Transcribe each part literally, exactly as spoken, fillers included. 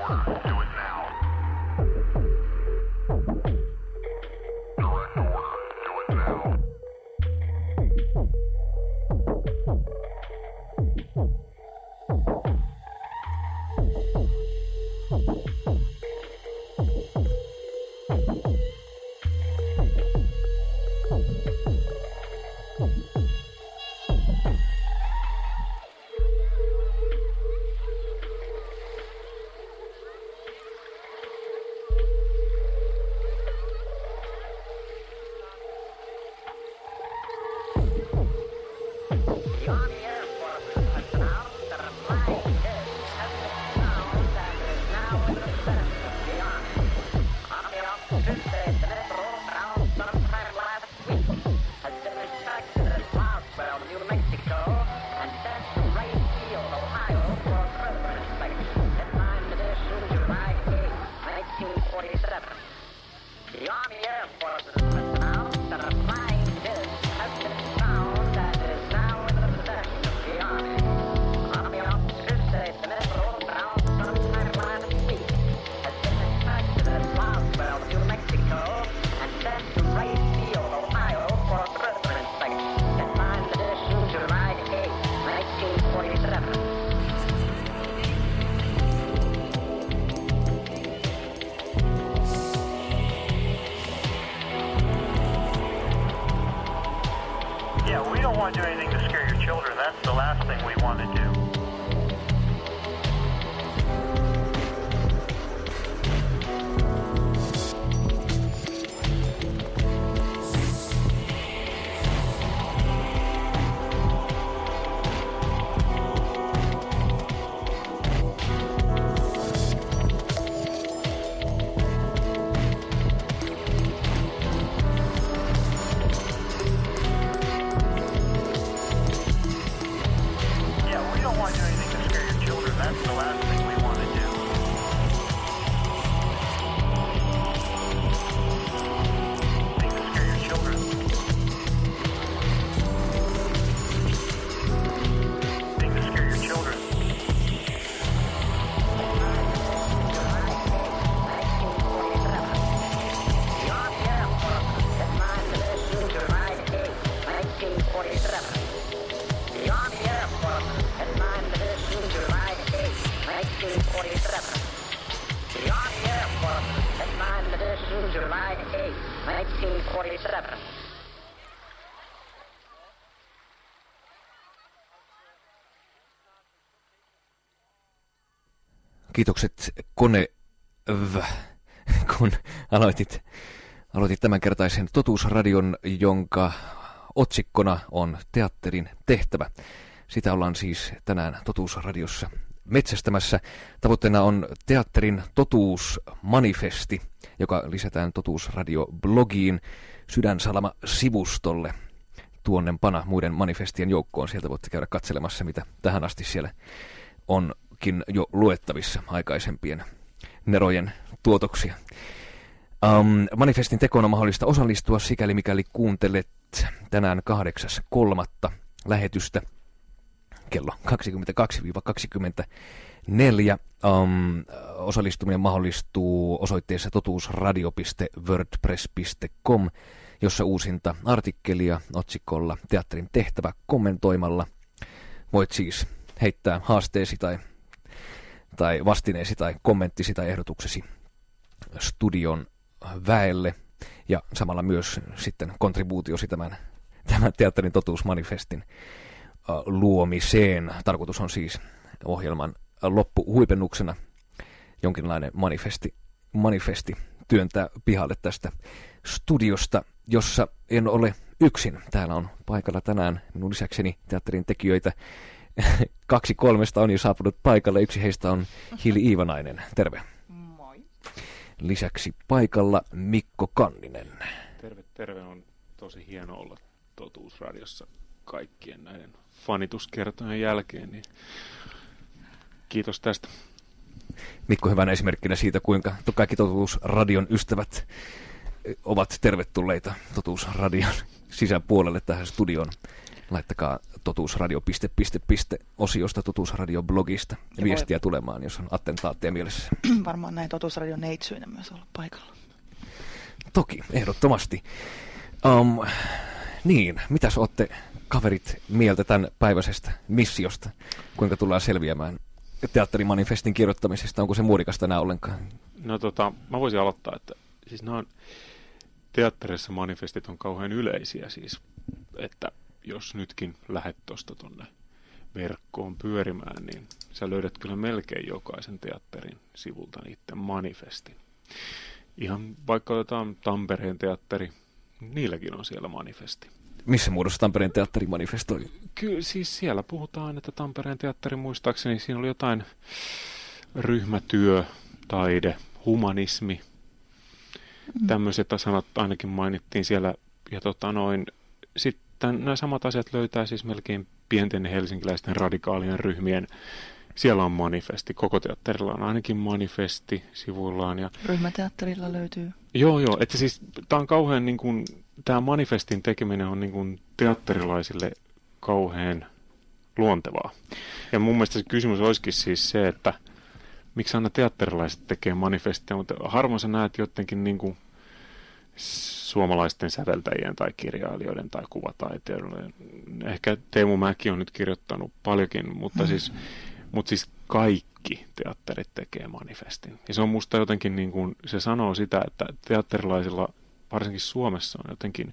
want to do anything to scare your children. That's the last thing we want to do. Kiitokset kone, v, kun aloitit, aloitit tämänkertaisen totuusradion, jonka otsikkona on Teatterin tehtävä. Sitä ollaan siis tänään totuusradiossa metsästämässä. Tavoitteena on Teatterin totuusmanifesti, joka lisätään totuusradio-blogiin Sydänsalama-sivustolle tuonnempana muiden manifestien joukkoon. Sieltä voitte käydä katselemassa, mitä tähän asti siellä onkin jo luettavissa aikaisempien nerojen tuotoksia. Um, manifestin tekoon on mahdollista osallistua sikäli mikäli kuuntelet tänään kahdeksas kolmatta lähetystä kello kaksikymmentäkaksi kaksikymmentäneljä. Um, osallistuminen mahdollistuu osoitteessa totuusradio piste wordpress piste com, jossa uusinta artikkelia otsikolla Teatterin tehtävä kommentoimalla. Voit siis heittää haasteesi tai, tai vastineesi tai kommenttisi tai ehdotuksesi studion väelle ja samalla myös sitten kontribuutiosi tämän, tämän Teatterin totuusmanifestin uh, luomiseen. Tarkoitus on siis ohjelman loppuhuipennuksena jonkinlainen manifesti, manifesti työntää pihalle tästä studiosta, jossa en ole yksin. Täällä on paikalla tänään minun lisäkseni teatterin tekijöitä. Kaksi kolmesta on jo saapunut paikalle. Yksi heistä on Hili Iivanainen. Terve. Moi. Lisäksi paikalla Mikko Kanninen. Terve, terve. On tosi hieno olla totuusradiossa kaikkien näiden fanituskertojen jälkeen. Niin kiitos tästä. Mikko hyvänä esimerkkinä siitä, kuinka kaikki totuusradion ystävät ovat tervetulleita totuusradion sisäpuolelle tähän studion Laittakaa totuusradio piste piste piste osiosta totuusradio-blogista ja viestiä voi... tulemaan, jos on attentaatteja mielessä. Varmaan näin totuusradion neitsyinä myös olla paikalla. Toki, ehdottomasti. Um, niin, mitäs ootte kaverit mieltä tämän päiväisestä missiosta? Kuinka tullaan selviämään teatterimanifestin kirjoittamisesta? Onko se muodikasta enää ollenkaan? No tota, mä voisin aloittaa, että siis nämä on, teatterissa manifestit on kauhean yleisiä siis, että jos nytkin lähdet tuosta tuonne verkkoon pyörimään, niin sä löydät kyllä melkein jokaisen teatterin sivulta niiden manifestin. Ihan vaikka otetaan Tampereen teatteri, niilläkin on siellä manifesti. Missä muodossa Tampereen teatteri manifestoi? Kyllä siis siellä puhutaan, että Tampereen teatteri muistaakseni siinä oli jotain ryhmätyö, taide, humanismi. Mm. Tämmöiset sanat ainakin mainittiin siellä. Ja tota noin, sitten nämä samat asiat löytää siis melkein pienten helsinkiläisten radikaalien ryhmien. Siellä on manifesti. Koko teatterilla on ainakin manifesti sivuillaan. Ja... Ryhmäteatterilla löytyy. Joo, joo. Että siis tämä on kauhean niin kuin, tämä manifestin tekeminen on niin kuin teatterilaisille kauhean luontevaa. Ja mun mielestä se kysymys olisikin siis se, että miksi aina teatterilaiset tekee manifestia, mutta harvoin sä näet jotenkin niin kuin suomalaisten säveltäjien tai kirjailijoiden tai kuvataiteilijoiden. Ehkä Teemu Mäki on nyt kirjoittanut paljonkin, mutta, mm. siis, mutta siis kaikki teatterit tekee manifestin. Ja se on musta jotenkin, niin kuin, se sanoo sitä, että teatterilaisilla, varsinkin Suomessa, on jotenkin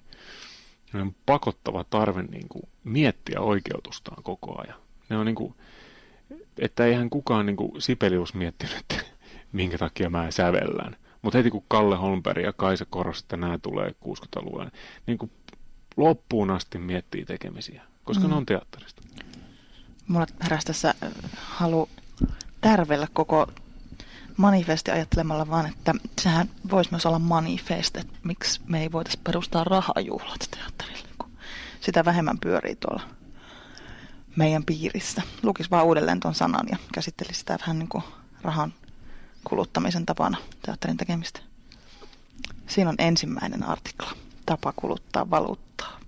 pakottava tarve niin kuin miettiä oikeutustaan koko ajan. Ne on niin kuin, että eihän kukaan niin kuin Sibelius miettinyt, että minkä takia mä sävellän. Mutta heti kun Kalle Holmberg ja Kaisa Korosta, että nämä tulee kuusikymmentäluvulla, niin kuin loppuun asti miettii tekemisiä, koska mm. ne on teatterista. Mulla heräsi tässä halu tärvellä koko manifesti ajattelemalla vaan, että sehän voisi myös olla manifest, että miksi me ei voitaisiin perustaa rahajuhlat teatterille, kun sitä vähemmän pyörii tuolla meidän piirissä. Lukisi vaan uudelleen tuon sanan ja käsittelisi sitä vähän niin kuin rahan kuluttamisen tapana teatterin tekemistä. Siinä on ensimmäinen artikla. Tapa kuluttaa valuuttaa.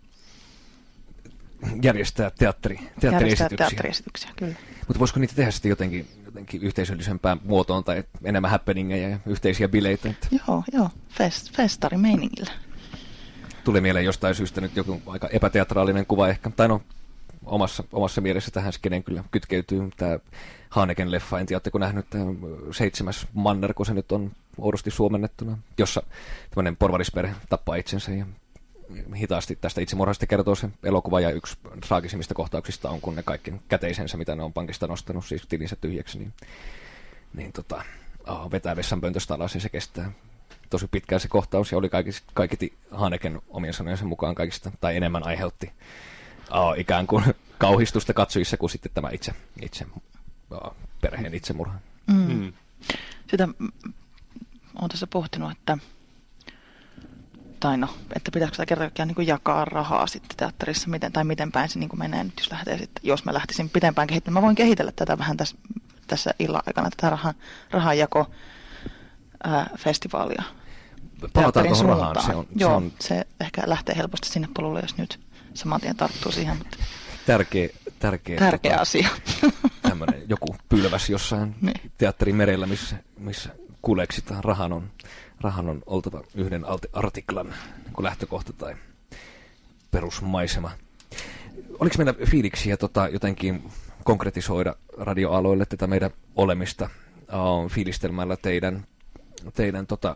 Järjestää teatteri, teatteriesityksiä. Järjestää teatteriesityksiä, kyllä. Mutta voisiko niitä tehdä sitten jotenkin, jotenkin yhteisöllisempään muotoon tai enemmän happeningeja ja yhteisiä bileitä? Että... Joo, joo. Fest, festarimeiningillä. Tuli mieleen jostain syystä nyt joku aika epäteatraalinen kuva ehkä. Tai no, omassa, omassa mielessä tähän skeneen kyllä kytkeytyy tämä Haneken-leffa. En tiedä, oletteko nähnyt tämä Seitsemäs manner, kun se nyt on oudosti suomennettuna, jossa tämmöinen porvarisperhe tappaa itsensä ja hitaasti tästä itsemurhasta kertoo se elokuva, ja yksi traagisimmista kohtauksista on, kun ne kaikki käteisensä, mitä ne on pankista nostanut, siis tilinsä tyhjäksi, niin, niin tota, oh, vetää vessanpöntöstä alas ja se kestää tosi pitkään se kohtaus, ja oli kaikki, kaikki Haneken omien sanojensa mukaan kaikista, tai enemmän aiheutti oh, ikään kuin kauhistusta katsojissa kuin sitten tämä itse, itse oh, perheen itsemurha. Mm. Mm. Sitä olen tässä pohtinut, että tai no, että pitäisikö sitä kerta kaikkiaan niin jakaa rahaa sitten teatterissa, miten, tai miten päin se niin menee nyt, jos, lähtee sitten, jos mä lähtisin pitempään kehittämään. Mä voin kehitellä tätä vähän tässä, tässä illan aikana, tätä rahan, rahanjako ää, festivaalia. Palataan tuohon rahaan. Se, on, Joo, se, on... se ehkä lähtee helposti sinne polulle, jos nyt saman tien tarttuu siihen. Mutta... Tärkeä, tärkeä, tärkeä tota, asia. Tämmöinen joku pylväs jossain niin. Teatterimerellä, missä, missä kuleksitaan. Rahan on, rahan on oltava yhden artiklan niin lähtökohta tai perusmaisema. Oliko meillä fiiliksiä tota, jotenkin konkretisoida radioaloille tätä meidän olemista uh, fiilistelmällä teidän, teidän, tota,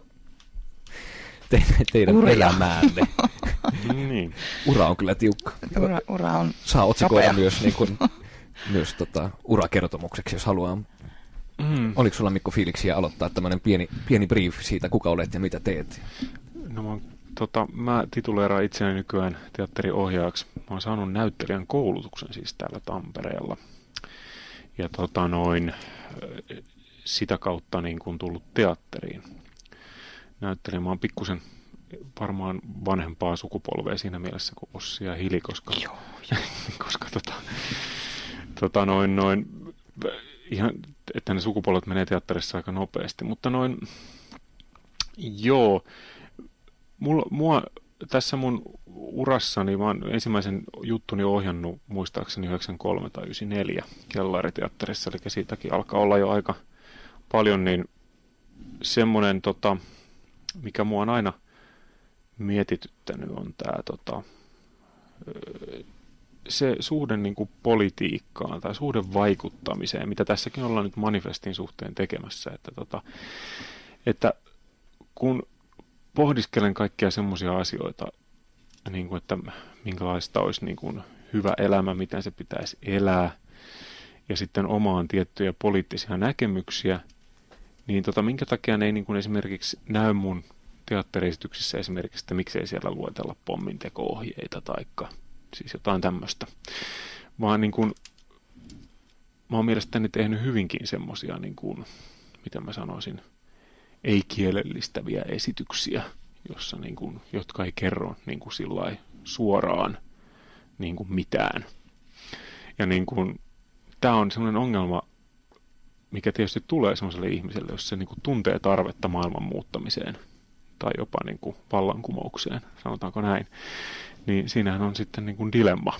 te, teidän elämäänne? Niin. Ura on kyllä tiukka. Ura, ura on saa otsikoida kapea. myös, niin kuin, myös tota, urakertomukseksi, jos haluaa. Mm. Oliko sulla, Mikko, fiiliksiä aloittaa tämmöinen pieni, pieni brief siitä, kuka olet ja mitä teet? No mä, tota, mä tituleeraan itseäni nykyään teatteriohjaajaksi. Mä oon saanut näyttelijän koulutuksen siis täällä Tampereella. Ja tota noin, sitä kautta niin kun tullut teatteriin. Näyttelijä, mä oon pikkusen varmaan vanhempaa sukupolvea siinä mielessä kuin Ossi ja Hili, koska, joo, koska tota, tota noin, noin, ihan, että ne sukupolvet menee teatterissa aika nopeasti, mutta noin, joo, mulla, mua tässä mun urassani, mä oon ensimmäisen juttuni ohjannut muistaakseni yhdeksänkymmentäkolme tai yhdeksänkymmentäneljä Kellariteatterissa, eli siitäkin alkaa olla jo aika paljon, niin semmoinen, tota, mikä mua on aina mietityttänyt, on tämä tota, se suhde niin kuin politiikkaan tai suhde vaikuttamiseen, mitä tässäkin ollaan nyt manifestin suhteen tekemässä, että, tota, että kun pohdiskelen kaikkia semmoisia asioita, niin kuin, että minkälaista olisi niin kuin hyvä elämä, miten se pitäisi elää, ja sitten omaan tiettyjä poliittisia näkemyksiä, niin tota, minkä takia ne ei niin kuin esimerkiksi näy mun teatteriesityksissä esimerkiksi, että miksei siellä luetella pomminteko-ohjeita taikka siis jotain tämmöistä. Vaan niin kuin, mä oon mielestäni tehnyt hyvinkin semmoisia, niin kuin, mitä mä sanoisin, ei-kielellistäviä esityksiä, jossa, niin kuin, jotka ei kerro niin kuin sillai suoraan niin kuin mitään. Ja niin kuin, tää on semmoinen ongelma, mikä tietysti tulee semmoiselle ihmiselle, jos se niin kuin tuntee tarvetta maailman muuttamiseen tai jopa niin kuin vallankumoukseen, sanotaanko näin, niin siinähän on sitten niin kuin dilemma,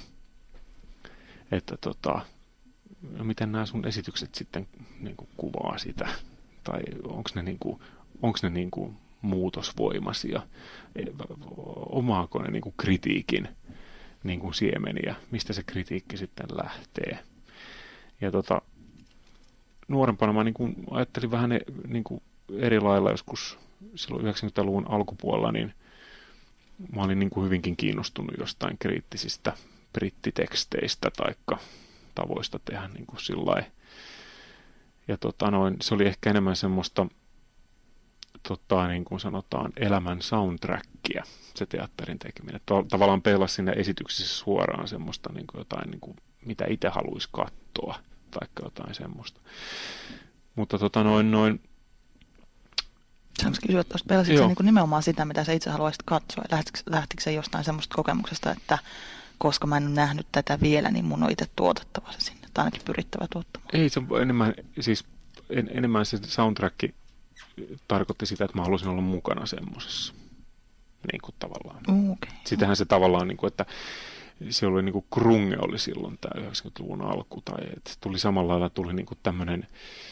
että tota, miten nämä sun esitykset sitten niin kuin kuvaa sitä, tai onko ne, niin kuin, onks ne niin kuin muutosvoimaisia, omaako ne niin kuin kritiikin niin kuin siemeniä, mistä se kritiikki sitten lähtee. Ja tota, nuorempana mä niin kuin ajattelin vähän ne, niin kuin eri lailla joskus silloin yhdeksänkymmentäluvun alkupuolella, niin mä olin niin kuin hyvinkin kiinnostunut jostain kriittisistä brittiteksteistä taikka tavoista tehdä niin kuin sillai. Ja tota noin, se oli ehkä enemmän semmoista, tota, niin kuin sanotaan, elämän soundtrackia, se teatterin tekeminen. Tavallaan peilasi siinä esityksissä suoraan semmoista niin kuin jotain, niin kuin, mitä itse haluaisi katsoa, taikka jotain semmoista. Mutta tota noin, noin saanko kysyä, että pelasit sä niin nimenomaan sitä, mitä sä itse haluaisit katsoa? Lähtikö, lähtikö se jostain semmoista kokemuksesta, että koska mä en ole nähnyt tätä vielä, niin mun on itse tuotettava se sinne, tai ainakin pyrittävä tuottamaan? Ei, se enemmän, siis en, enemmän se soundtrack tarkoitti sitä, että mä halusin olla mukana semmoisessa, niin kuin tavallaan. Okay. Sitähän se tavallaan, niin kuin, että se oli niin kuin grunge oli silloin tämä yhdeksänkymmentäluvun alku, tai että se tuli samalla lailla, tuli niin kuin tämmöinen,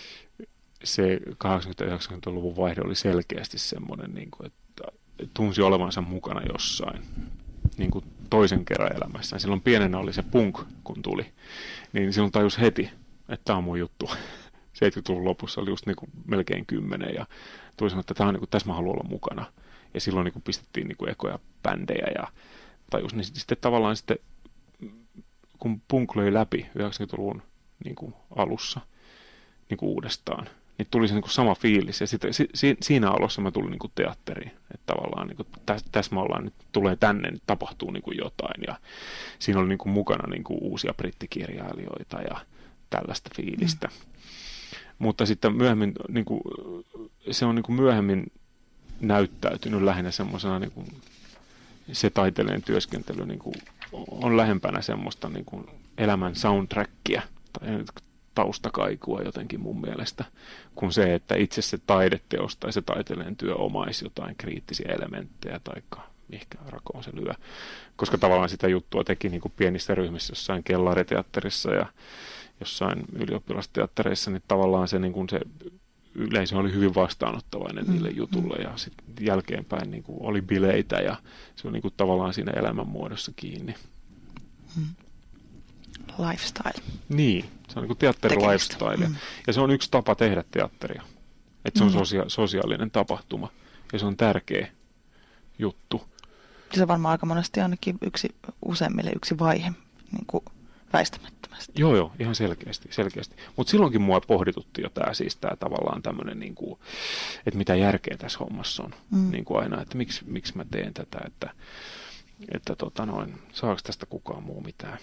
se kahdeksankymmentä-yhdeksänkymmentäluvun vaihde oli selkeästi semmoinen, niin kuin, että tunsi olevansa mukana jossain niin kuin toisen kerran elämässään. Silloin pienenä oli se punk, kun tuli, niin silloin tajus heti, että tämä on mun juttu. seitsemänkymmentäluvun lopussa oli just niin kuin melkein kymmenen, ja tuli sanoa, että tämä on, niin kuin, tässä mä haluan olla mukana. Ja silloin niin kuin pistettiin niin kuin ekoja bändejä, ja tajus, niin sitten tavallaan sitten, kun punk löi läpi yhdeksänkymmentäluvun niin kuin alussa niin kuin uudestaan, niin tuli se niin kuin sama fiilis, ja sitten si, si, siinä alussa mä tulin niin kuin teatteriin, että tavallaan niin kuin, täs, tässä me ollaan, nyt tulee tänne, nyt tapahtuu niin kuin jotain, ja siinä oli niin kuin mukana niin kuin uusia brittikirjailijoita ja tällaista fiilistä. Mm. Mutta sitten myöhemmin, niin kuin, se on niin kuin myöhemmin näyttäytynyt lähinnä semmoisena, niin kuin, se taiteilijan työskentely niin kuin, on lähempänä semmoista niin kuin elämän soundtrackia, tai taustakaikua jotenkin mun mielestä, kuin se, että itse se taideteos tai se taiteellinen työ omaisi jotain kriittisiä elementtejä taikka mihinkä rakoon se lyö. Koska tavallaan sitä juttua teki niin kuin pienissä ryhmissä jossain kellariteatterissa ja jossain ylioppilasteattereissa, niin tavallaan se, niin kuin se yleisö oli hyvin vastaanottavainen niille jutulle ja sitten jälkeenpäin niin kuin oli bileitä ja se on niin kuin tavallaan siinä elämänmuodossa kiinni. Hmm. Lifestyle. Niin, se on niin kuin teatteri-lifestyle. Mm. Ja se on yksi tapa tehdä teatteria. Että se on mm. sosia- sosiaalinen tapahtuma. Ja se on tärkeä juttu. Se on varmaan aika monesti ainakin yksi, useimmille yksi vaihe niin kuin väistämättömästi. Joo, joo, ihan selkeästi. selkeästi. Mutta silloinkin mua pohditutti jo tämä siis tää tavallaan tämmöinen, niin kuin, että mitä järkeä tässä hommassa on. Mm. Niin kuin aina, että miksi, miksi mä teen tätä, että, että tota noin, saako tästä kukaan muu mitään.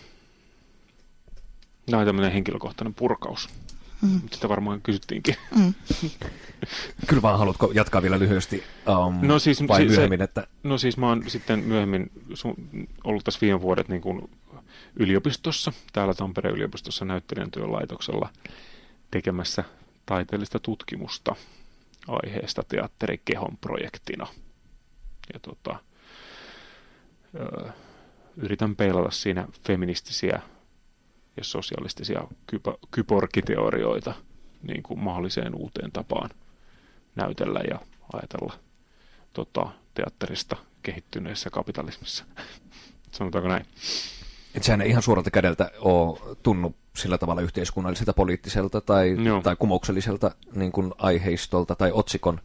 Tämä on tämmöinen henkilökohtainen purkaus. Mm. Sitä varmaan kysyttiinkin. Mm. Kyllä vaan, haluatko jatkaa vielä lyhyesti um, no siis, vai se, myöhemmin? Että... No siis mä oon sitten myöhemmin su- ollut tässä viime vuodet niin kuin yliopistossa, täällä Tampereen yliopistossa näyttelijän työn laitoksella tekemässä taiteellista tutkimusta aiheesta teatterikehon projektina. Ja tota, ö, yritän peilata siinä feministisiä ja sosialistisia kypo, kyborgiteorioita niin kuin mahdolliseen uuteen tapaan näytellä ja ajatella tota, teatterista kehittyneessä kapitalismissa. Sanotaanko näin? Et sehän ei ihan suoralta kädeltä ole tunnu sillä tavalla yhteiskunnalliselta, poliittiselta tai, tai kumoukselliselta niin kuin aiheistolta tai otsikon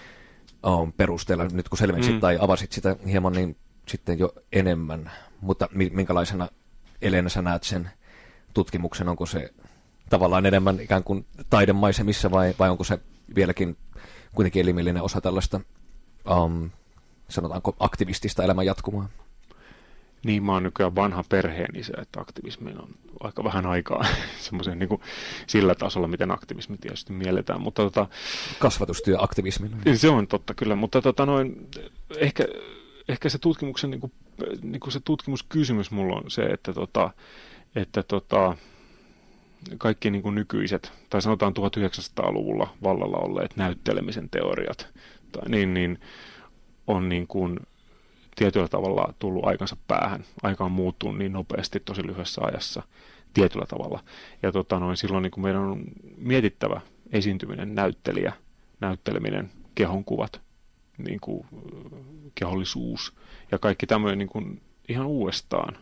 um, perusteella. Nyt kun selvensit mm. tai avasit sitä hieman, niin sitten jo enemmän. Mutta minkälaisena, Elena, sä näet sen tutkimuksen? Onko se tavallaan enemmän ikään kuin taidemaisemissa vai, vai onko se vieläkin kuitenkin elimellinen osa tällaista, um, sanotaanko, aktivistista elämän jatkumaa? Niin, mä oon nykyään vanha perheenisä, että aktivismiin on aika vähän aikaa semmoisen niin kuin sillä tasolla, miten aktivismi tietysti mielletään. Mutta, tota, kasvatustyö aktivismina. Se on totta kyllä, mutta tota, noin, ehkä, ehkä se, tutkimuksen, niin kuin, niin kuin se tutkimuskysymys mulla on se, että, tota, että tota, kaikki niin kuin nykyiset, tai sanotaan tuhatyhdeksänsataaluvulla vallalla olleet näyttelemisen teoriat, tai niin, niin on niin kuin tietyllä tavalla tullut aikansa päähän. Aika on muuttunut niin nopeasti tosi lyhyessä ajassa tietyllä tavalla. Ja tota, noin, silloin niin kuin meidän on mietittävä esiintyminen, näyttelijä, näytteleminen, kehonkuvat, niin kuin, kehollisuus ja kaikki tämmöinen niin kuin ihan uudestaan.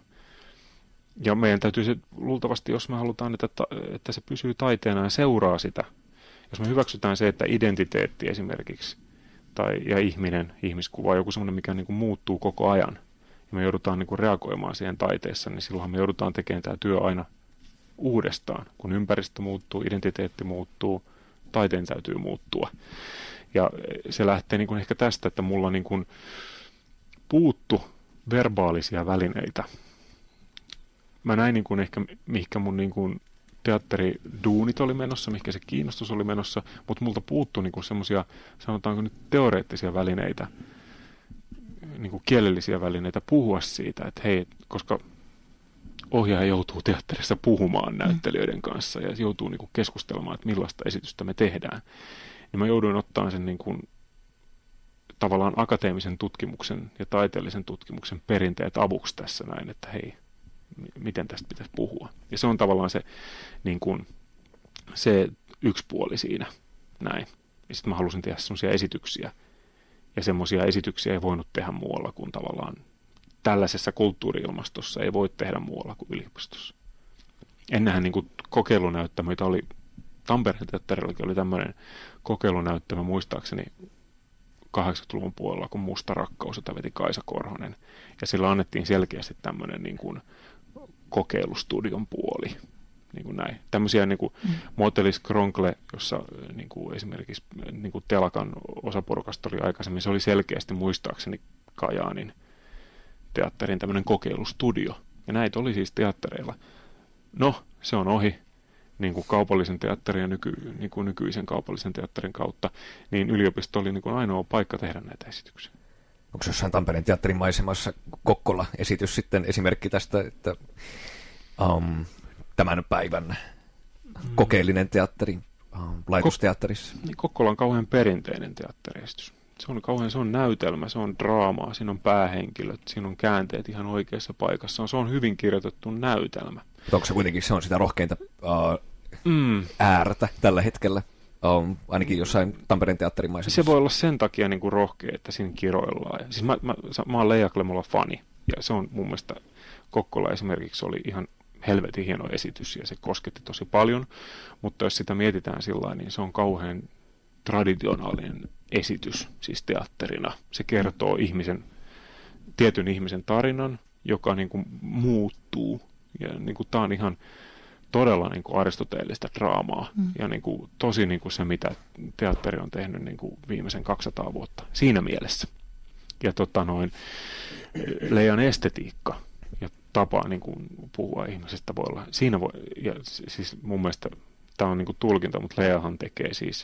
Ja meidän täytyy se luultavasti, jos me halutaan, että, että se pysyy taiteena ja seuraa sitä, jos me hyväksytään se, että identiteetti esimerkiksi tai, ja ihminen, ihmiskuva, joku semmoinen, mikä niin kuin muuttuu koko ajan, ja me joudutaan niin kuin reagoimaan siihen taiteessa, niin silloinhan me joudutaan tekemään tämä työ aina uudestaan. Kun ympäristö muuttuu, identiteetti muuttuu, taiteen täytyy muuttua. Ja se lähtee niin kuin ehkä tästä, että mulla niin kuin puuttu verbaalisia välineitä. Mä näin niin kuin ehkä, mihinkä mun niin kuin teatteriduunit oli menossa, mihinkä se kiinnostus oli menossa, mutta multa puuttui niin kuin semmoisia, sanotaanko nyt teoreettisia välineitä, niin kuin kielellisiä välineitä puhua siitä, että hei, koska ohjaaja joutuu teatterissa puhumaan näyttelijöiden kanssa ja joutuu niin kuin keskustelemaan, että millaista esitystä me tehdään, niin mä jouduin ottaa sen niin kuin tavallaan akateemisen tutkimuksen ja taiteellisen tutkimuksen perinteet avuksi tässä näin, että hei, miten tästä pitäisi puhua. Ja se on tavallaan se, niin kuin, se yksi puoli siinä. Näin. Ja sitten mä halusin tehdä semmoisia esityksiä. Ja semmoisia esityksiä ei voinut tehdä muualla kuin tavallaan tällaisessa kulttuuri-ilmastossa ei voi tehdä muualla kuin yliopistossa. Ennenhän niin kuin kokeilunäyttämöitä oli, Tampereen teatterillakin oli tämmöinen kokeilunäyttämö muistaakseni kahdeksankymmentäluvun puolella, kun Musta rakkaus, jota veti Kaisa Korhonen. Ja sillä annettiin selkeästi tämmöinen niin kuin kokeilustudion puoli. Niin kuin näin. Tämmöisiä niin kuin mm. Motelis Kronkle, jossa niin kuin esimerkiksi niin kuin Telakan osaporukasta oli aikaisemmin, se oli selkeästi muistaakseni Kajaanin teatterin tämmöinen kokeilustudio. Ja näitä oli siis teattereilla. No, se on ohi. Niin kuin kaupallisen teatterin ja nyky, niin kuin nykyisen kaupallisen teatterin kautta, niin yliopisto oli niin kuin ainoa paikka tehdä näitä esityksiä. Onko jossain Tampereen teatterin maisemassa Kokkola-esitys sitten esimerkki tästä, että um, tämän päivän kokeellinen teatteri um, laitosteatterissa? Kok- niin Kokkola on kauhean perinteinen teatteriesitys. Se on kauhean, se on näytelmä, se on draamaa, siinä on päähenkilöt, siinä on käänteet ihan oikeassa paikassa. Se on hyvin kirjoitettu näytelmä. Mutta onko se kuitenkin, se on sitä rohkeinta uh, mm. äärtä tällä hetkellä? Um, ainakin jossain Tampereen teatterin maisemassa. Se voi olla sen takia niin kuin rohkea, että siinä kiroillaan. Ja siis mä, mä, mä oon Leija Klemola fani, ja se on mun mielestä, Kokkola esimerkiksi oli ihan helvetin hieno esitys, ja se kosketti tosi paljon, mutta jos sitä mietitään sillä niin se on kauhean traditionaalinen esitys, siis teatterina. Se kertoo ihmisen, tietyn ihmisen tarinan, joka niin kuin muuttuu, ja niin kuin tää on ihan todella niin kuin aristoteellista draamaa mm. ja niin kuin, tosi niin kuin se, mitä teatteri on tehnyt niin kuin viimeisen kaksisataa vuotta siinä mielessä. Ja tota noin, Leijan estetiikka ja tapa niin kuin puhua ihmisestä voi olla, siinä voi, ja siis mun mielestä tämä on niin kuin tulkinta, mutta Leijahan tekee siis,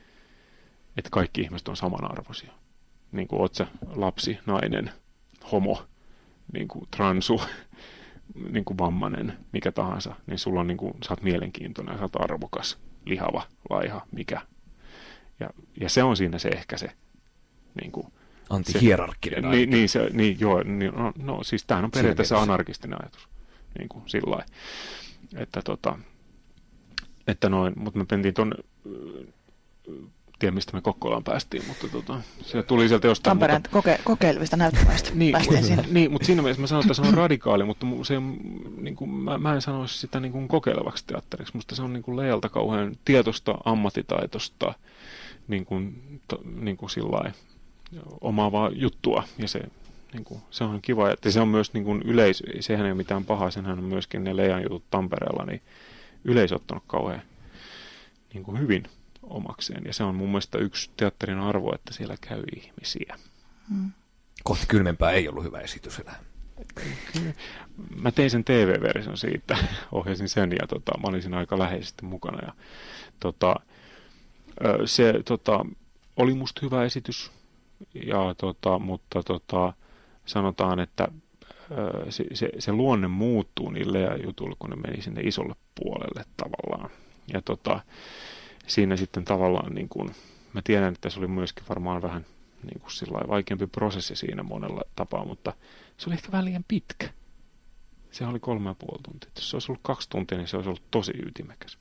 että kaikki ihmiset on samanarvoisia. Niin kuin oot sä lapsi, nainen, homo, niin kuin transu, niin kuin vammainen, mikä tahansa, niin sulla on niin kuin, sä oot mielenkiintoinen, sä oot arvokas, lihava, laiha, mikä. Ja, ja se on siinä se ehkä se niin kuin Anti-hierarkkinen niin, niin, se, niin, joo, niin, no, no siis tämähän on periaatteessa anarkistinen ajatus, niin kuin sillä lailla, että tota, että noin, mutta me pentiin tuonne, tiedä mistä me Kokkolaan päästiin, mutta tota, se tuli sieltä jostain. Tampereen mutta, koke- kokeilevista näyttämäistä niin, päästiin sinne. Niin, mutta siinä mielessä mä sanon, että se on radikaali, mutta se, niin kuin, mä, mä en sanoisi sitä niin kuin kokeilevaksi teatteriksi. Musta se on niin kuin Lealta kauhean tietoista, ammattitaitosta, niin kuin, to, niin kuin sillai, omaavaa juttua, ja se, niin kuin, se on kiva, että se on myös niin kuin yleisö, sehän ei ole mitään pahaa, senhän on myöskin ne Lean jutut Tampereella, niin yleisö ottanut kauhean niin kuin hyvin omakseen. Ja se on mun mielestä yksi teatterin arvo, että siellä käy ihmisiä. Hmm. Kohti kylmempää ei ollut hyvä esitys enää. Mä tein sen T V-version siitä, ohjasin sen ja tota, mä olin siinä aika läheisesti mukana. Ja, tota, se tota, oli musta hyvä esitys, ja, tota, mutta tota, sanotaan, että se, se, se luonne muuttuu niille ja jutuille, kun ne meni sinne isolle puolelle tavallaan. Ja tota, siinä sitten tavallaan, niin kuin, mä tiedän, että se oli myöskin varmaan vähän niin kuin sillai vaikeampi prosessi siinä monella tapaa, mutta se oli ehkä vähän liian pitkä. Se oli kolme ja puoli tuntia. Jos se olisi ollut kaksi tuntia, niin se olisi ollut tosi ytimekäs.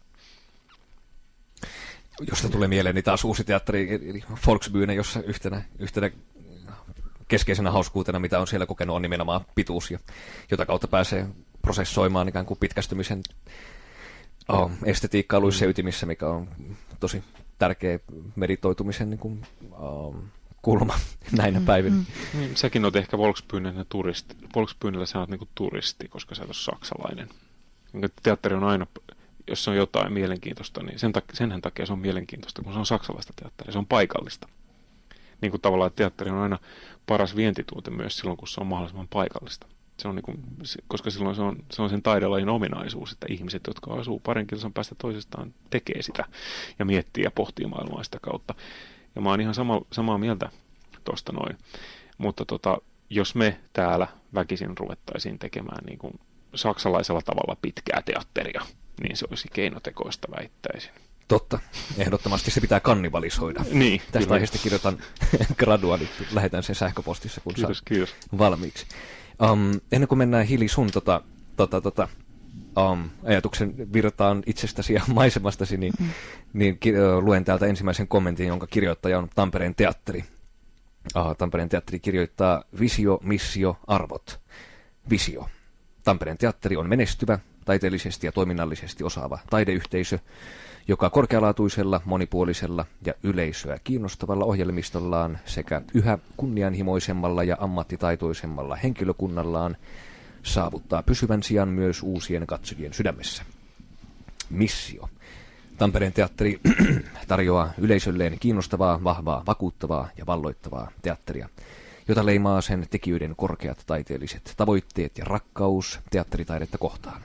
Josta tulee mieleen niin taas uusi teatteri, eli Volksbühne, jossa yhtenä, yhtenä keskeisenä hauskuutena, mitä on siellä kokenut, on nimenomaan pituus, ja jota kautta pääsee prosessoimaan ikään kuin pitkästymisen oh, estetiikkaa luissa ytimissä, mikä on tosi tärkeä meditoitumisen niin kuin, um, kulma näinä päivinä. Mm-hmm. Niin, säkin olet ehkä Volksbühnellä turisti. Volksbühnellä sä olet niin kuin turisti, koska sä et ole saksalainen. Teatteri on aina, jos se on jotain mielenkiintoista, niin sen tak- senhän takia se on mielenkiintoista, kun se on saksalaista teatteria. Se on paikallista. Niin kuin tavallaan teatteri on aina paras vientituote myös silloin, kun se on mahdollisimman paikallista. Se on niin kuin, koska silloin se on, se on sen taidelajin ominaisuus, että ihmiset, jotka asuu parin kilsan päästä toisestaan, tekee sitä ja miettii ja pohtii maailmaa sitä kautta. Ja mä oon ihan sama, samaa mieltä tuosta noin. Mutta tota, jos me täällä väkisin ruvettaisiin tekemään niin kuin saksalaisella tavalla pitkää teatteria, niin se olisi keinotekoista, väittäisin. Totta. Ehdottomasti se pitää kannibalisoida. Niin, Tästä kyllä. aiheesta kirjoitan graduaalit. Lähetän sen sähköpostissa, kun Kiitos, saa kiitos. valmiiksi. Um, ennen kuin mennään Hili sun tota, tota, tota, um, ajatuksen virtaan itsestäsi ja maisemastasi, niin, mm. niin ki- uh, luen täältä ensimmäisen kommentin, jonka kirjoittaja on Tampereen teatteri. Uh, Tampereen teatteri kirjoittaa visio, missio, arvot. Visio. Tampereen teatteri on menestyvä, taiteellisesti ja toiminnallisesti osaava taideyhteisö, joka korkealaatuisella, monipuolisella ja yleisöä kiinnostavalla ohjelmistollaan sekä yhä kunnianhimoisemmalla ja ammattitaitoisemmalla henkilökunnallaan saavuttaa pysyvän sijan myös uusien katsojien sydämessä. Missio. Tampereen teatteri tarjoaa yleisölleen kiinnostavaa, vahvaa, vakuuttavaa ja valloittavaa teatteria, jota leimaa sen tekijöiden korkeat taiteelliset tavoitteet ja rakkaus teatteritaidetta kohtaan.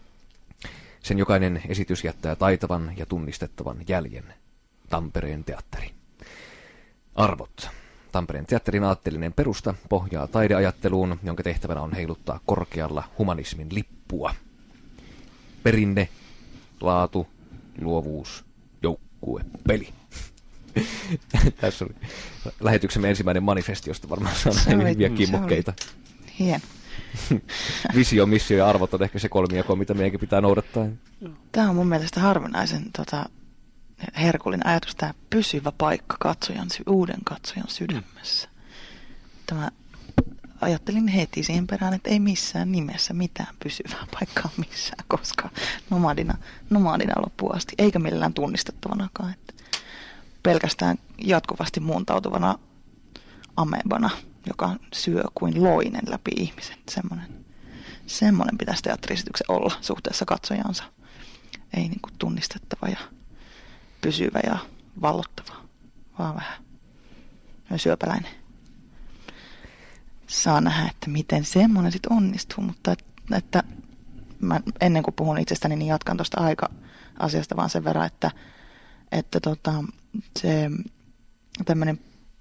Sen jokainen esitys jättää taitavan ja tunnistettavan jäljen. Tampereen teatteri. Arvot. Tampereen teatterin aatteellinen perusta pohjaa taideajatteluun, jonka tehtävänä on heiluttaa korkealla humanismin lippua. Perinne, laatu, luovuus, joukkue, peli. Tässä oli lähetyksemme ensimmäinen manifesti, josta varmaan saadaan hyviä kimmokkeita. Hieno. Visio, missio ja arvot on ehkä se kolmijako, mitä meidänkin pitää noudattaa. Tämä on mun mielestä harvinaisen tota, herkullinen ajatus, tämä pysyvä paikka katsojan, uuden katsojan sydämessä. Tämä, ajattelin heti siihen perään, että ei missään nimessä mitään pysyvää paikkaa missään, koska nomadina, nomadina loppuun asti, eikä millään tunnistettavanakaan. Että pelkästään jatkuvasti muuntautuvana amebana, joka syö kuin loinen läpi ihmisen. Semmoinen, semmoinen pitäisi teatteriesityksen olla suhteessa katsojansa. Ei niin kuin tunnistettava ja pysyvä ja vallottava, vaan vähän syöpäläinen. Saa nähdä, että miten semmoinen sitten onnistuu, mutta että, että mä ennen kuin puhun itsestäni, niin jatkan tuosta aika-asiasta vaan sen verran, että, että tota, se tämmöinen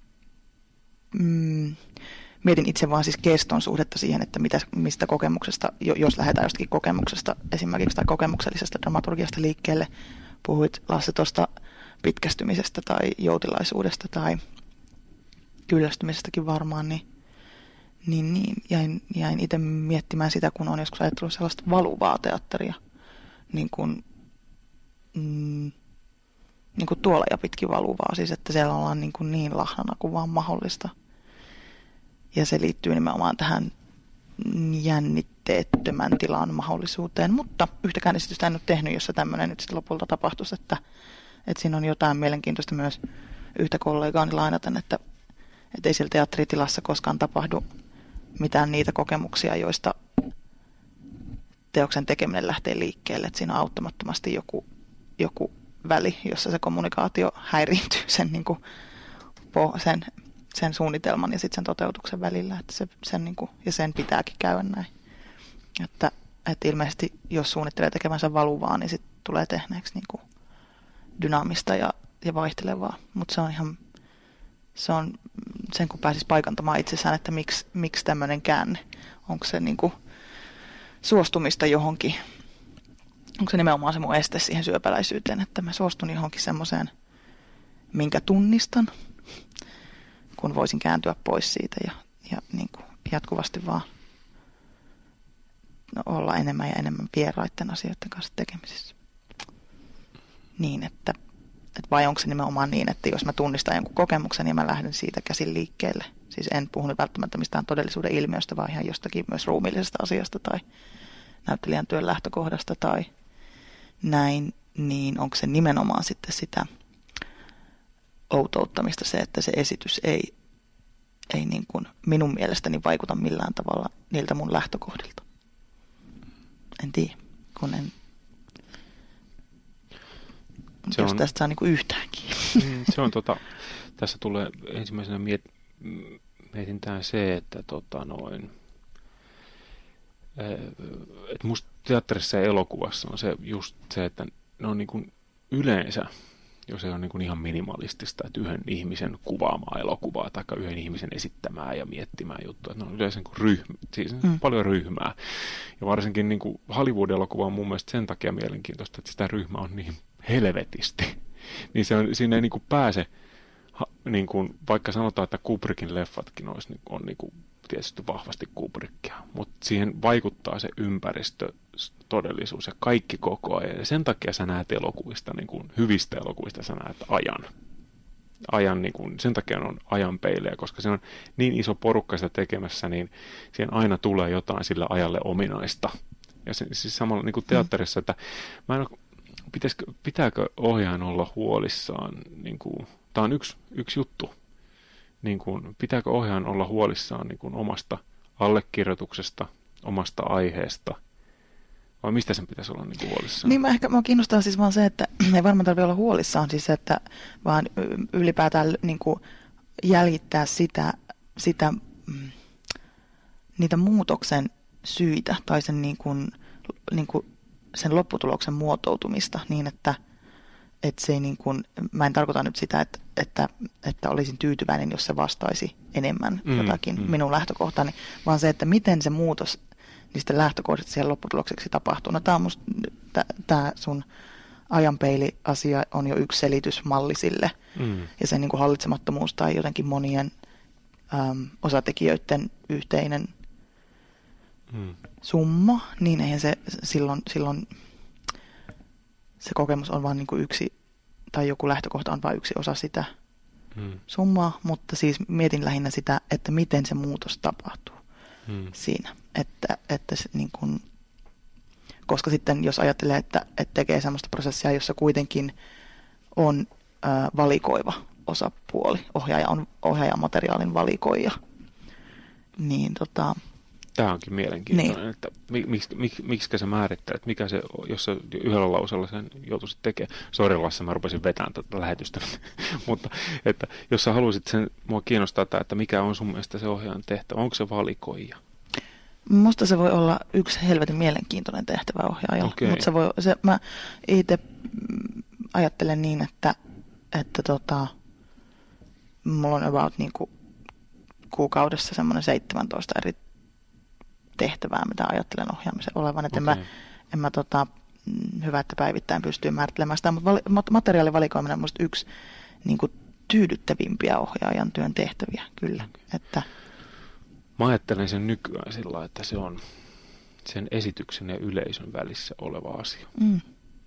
Mm, mietin itse vaan siis keston suhdetta siihen, että mitä, mistä kokemuksesta, jos lähdetään jostakin kokemuksesta esimerkiksi tai kokemuksellisesta dramaturgiasta liikkeelle, puhuit Lasse tuosta pitkästymisestä tai joutilaisuudesta tai kyllästymisestäkin varmaan, niin, niin, niin jäin, jäin itse miettimään sitä, kun on joskus ajatellut sellaista valuvaa teatteria, niin kuin, mm, niin kuin tuolla ja pitkin valuvaa, siis että siellä ollaan niin, kuin niin lahnana kuin vaan mahdollista. Ja se liittyy nimenomaan tähän jännitteettömän tilan mahdollisuuteen, mutta yhtäkään esitystä en ole tehnyt, jossa tämmöinen nyt sitten lopulta tapahtuisi, että, että siinä on jotain mielenkiintoista myös yhtä kollegaani lainaten, että, että ei siellä teatteritilassa koskaan tapahdu mitään niitä kokemuksia, joista teoksen tekeminen lähtee liikkeelle, että siinä on auttamattomasti joku, joku väli, jossa se kommunikaatio häiriintyy sen, niin kuin, sen, sen suunnitelman ja sitten sen toteutuksen välillä, että se, sen, niin kuin, ja sen pitääkin käydä näin. Että, että ilmeisesti jos suunnittelee tekemänsä valuvaa, niin sitten tulee tehneeksi niin kuin dynaamista ja, ja vaihtelevaa, mutta se on ihan se on sen, kun pääsisi paikantamaan itsessään, että miksi, miksi tämmöinen käänne, onko se niin kuin suostumista johonkin, onko se nimenomaan se mun este siihen syöpäläisyyteen, että mä suostun johonkin semmoiseen, minkä tunnistan, kun voisin kääntyä pois siitä ja, ja niin kuin jatkuvasti vaan olla enemmän ja enemmän vieraiden asioiden kanssa tekemisissä. Niin, että, että vai onko se nimenomaan niin, että jos mä tunnistan jonkun kokemuksen ja mä lähden siitä käsin liikkeelle, siis en puhunut välttämättä mistään todellisuuden ilmiöstä, vaan ihan jostakin myös ruumiillisesta asiasta tai näyttelijän työn lähtökohdasta tai näin, niin onko se nimenomaan sitten sitä outouttamista se, että se esitys ei, ei niin kuin minun mielestäni vaikuta millään tavalla niiltä mun lähtökohdilta. En tiedä, kun en, se jos on, tästä saa niin kuin yhtäänkin. Se on tota, tässä tulee ensimmäisenä miet, mietintään se, että tota noin, että musta teatterissa ja elokuvassa on se just se, että ne on niin kuin yleensä, jos ei ole niin kuin ihan minimalistista, että yhden ihmisen kuvaamaa elokuvaa tai yhden ihmisen esittämää ja miettimää juttua, että ne on yleensä niin kuin ryhmä, siis mm. paljon ryhmää. Ja varsinkin niin kuin Hollywood-elokuva on mun mielestä sen takia mielenkiintoista, että sitä ryhmää on niin helvetisti. Niin se on, siinä ei niin kuin pääse, ha, niin kuin, vaikka sanotaan, että Kubrickin leffatkin olisi, niin on niin kuin tietysti vahvasti Kubrickia, mutta siihen vaikuttaa se ympäristö, todellisuus ja kaikki koko ajan. Ja sen takia sä näet elokuvista, niin kuin hyvistä elokuvista sä näet ajan. ajan niin kuin, sen takia on ajan peilejä, koska se on niin iso porukka sitä tekemässä, niin siihen aina tulee jotain sille ajalle ominaista. Ja se, siis samalla niin kuin teatterissa, että mä en ole, pitäisikö, pitääkö ohjaajan olla huolissaan, niin kuin, tää on yksi, yksi juttu, niin kuin, pitääkö ohjaajan olla huolissaan niin kuin omasta allekirjoituksesta, omasta aiheesta, vai mistä sen pitäisi olla niin kuin huolissaan? Niin mä ehkä mua kiinnostaa siis vaan se, että ei varmaan tarvitse olla huolissaan, siis että vaan ylipäätään niin kuin jäljittää sitä, sitä, niitä muutoksen syitä tai sen, niin kuin, niin kuin sen lopputuloksen muotoutumista niin, että, että se ei niin kuin, mä en tarkoita nyt sitä, että, että, että olisin tyytyväinen, jos se vastaisi enemmän mm, jotakin mm. minun lähtökohtani, vaan se, että miten se muutos niistä lähtökohdista siihen lopputulokseksi tapahtuu. No tämä on musta, tämä sun ajanpeili-asia on jo yksi selitysmalli sille. Mm. Ja sen niin kuin hallitsemattomuus tai jotenkin monien äm, osatekijöiden yhteinen mm. summa, niin eihän se silloin, silloin se kokemus on vain niin kuin yksi, tai joku lähtökohta on vain yksi osa sitä mm. summaa, mutta siis mietin lähinnä sitä, että miten se muutos tapahtuu mm. siinä. Että, että se, niin kun, koska sitten jos ajattelee, että, että tekee sellaista prosessia, jossa kuitenkin on ää, valikoiva osapuoli, ohjaaja on ohjaajan materiaalin valikoija, niin tota... Tämä onkin mielenkiintoinen, niin. Että miksi, miksi, miksi sä määrittelet, mikä se, jos sä yhdellä lausella sen joutuisit tekemään. Sori Lasse, mä rupesin vetämään tätä lähetystä, mutta että jos sä haluaisit sen, mua kiinnostaa tämä, että mikä on sun mielestä se ohjaajan tehtävä, onko se valikoija? Musta se voi olla yksi helvetin mielenkiintoinen tehtävä ohjaajalla, okay. Mutta se voi, se, mä itse ajattelen niin, että, että tota, mulla on about niin kuin kuukaudessa semmoinen seitsemäntoista eri tehtävää, mitä ajattelen ohjaamisen olevan. Että okay. en mä, en mä tota, hyvä, että päivittäin pystyy määrittelemään sitä, mutta vali, materiaalivalikoiminen on musta yksi niin kuin tyydyttävimpiä ohjaajan työn tehtäviä, kyllä. Okay. Että... Mä ajattelen sen nykyään sillä, että se on sen esityksen ja yleisön välissä oleva asia. Mm.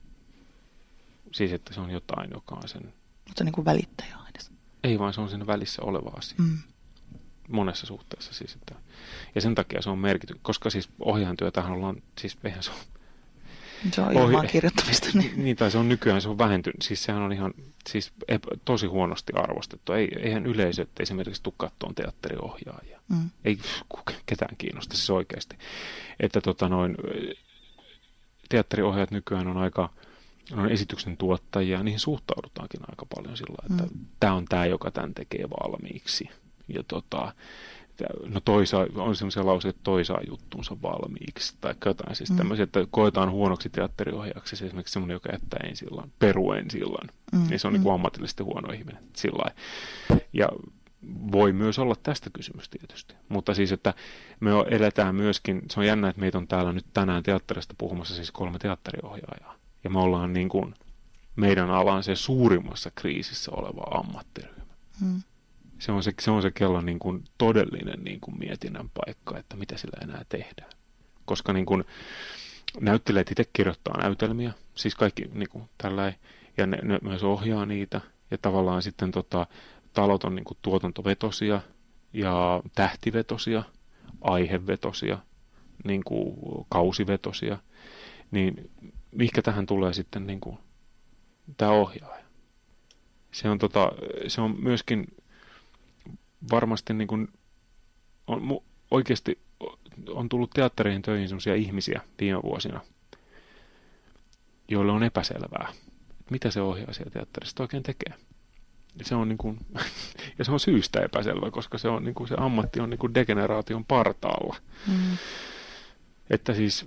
Siis, että se on jotain, joka on sen... Mutta niin kuin välittäjä aina. Ei, vaan se on sen välissä oleva asia. Mm. Monessa suhteessa siis. Että... Ja sen takia se on merkity, koska siis ohjaajan työtähän ollaan, siis eihän se on... Se on ilman Ohi... kirjoittamista. Niin. niin, tai se on nykyään, se on vähentynyt. Siis sehän on ihan siis epä, tosi huonosti arvostettu. Ei, eihän yleisö esimerkiksi tule kattoon teatteriohjaajia. Mm. Ei ketään kiinnosta siis oikeasti. Että tota noin, teatteriohjaajat nykyään on aika, on esityksen tuottajia, niihin suhtaudutaankin aika paljon sillä, että mm. tämä on tämä, joka tämän tekee valmiiksi. Ja tota... No toisa, on sellaisia lauseita, että toi saa juttunsa valmiiksi, tai jotain siis mm. tämmöisiä, että koetaan huonoksi teatteriohjaajaksi, siis esimerkiksi semmoinen, joka jättää ensillan, peru ensillan, mm. niin se on mm. niin kuin ammatillisesti huono ihminen, sillä ja voi myös olla tästä kysymys tietysti, mutta siis, että me eletään myöskin, se on jännä, että meitä on täällä nyt tänään teatterista puhumassa siis kolme teatteriohjaajaa, ja me ollaan niin kuin meidän alan se suurimmassa kriisissä oleva ammattiryhmä. Mm. Se on se, se on se kellon niin kuin todellinen niin kuin mietinnän paikka, että mitä sillä enää tehdään. Koska niin kuin näyttelijät itse kirjoittaa näytelmiä, siis kaikki niin kuin tällä, ja ne, ne myös ohjaa niitä. Ja tavallaan sitten tota, talot on niin kuin tuotantovetosia ja tähtivetosia, aihevetosia, niin kuin kausivetosia. Niin mihinkä tähän tulee sitten niin kuin tämä ohjaaja? Se on, tota, se on myöskin... Varmasti niin kuin on, oikeasti on tullut teatteriin töihin sellaisia ihmisiä viime vuosina, joille on epäselvää, että mitä se ohjaa siellä teatterista oikein tekee. Ja se on, niin kuin, ja se on syystä epäselvä, koska se, on, niin kuin, se ammatti on niin kuin degeneraation partaalla. Mm. Että siis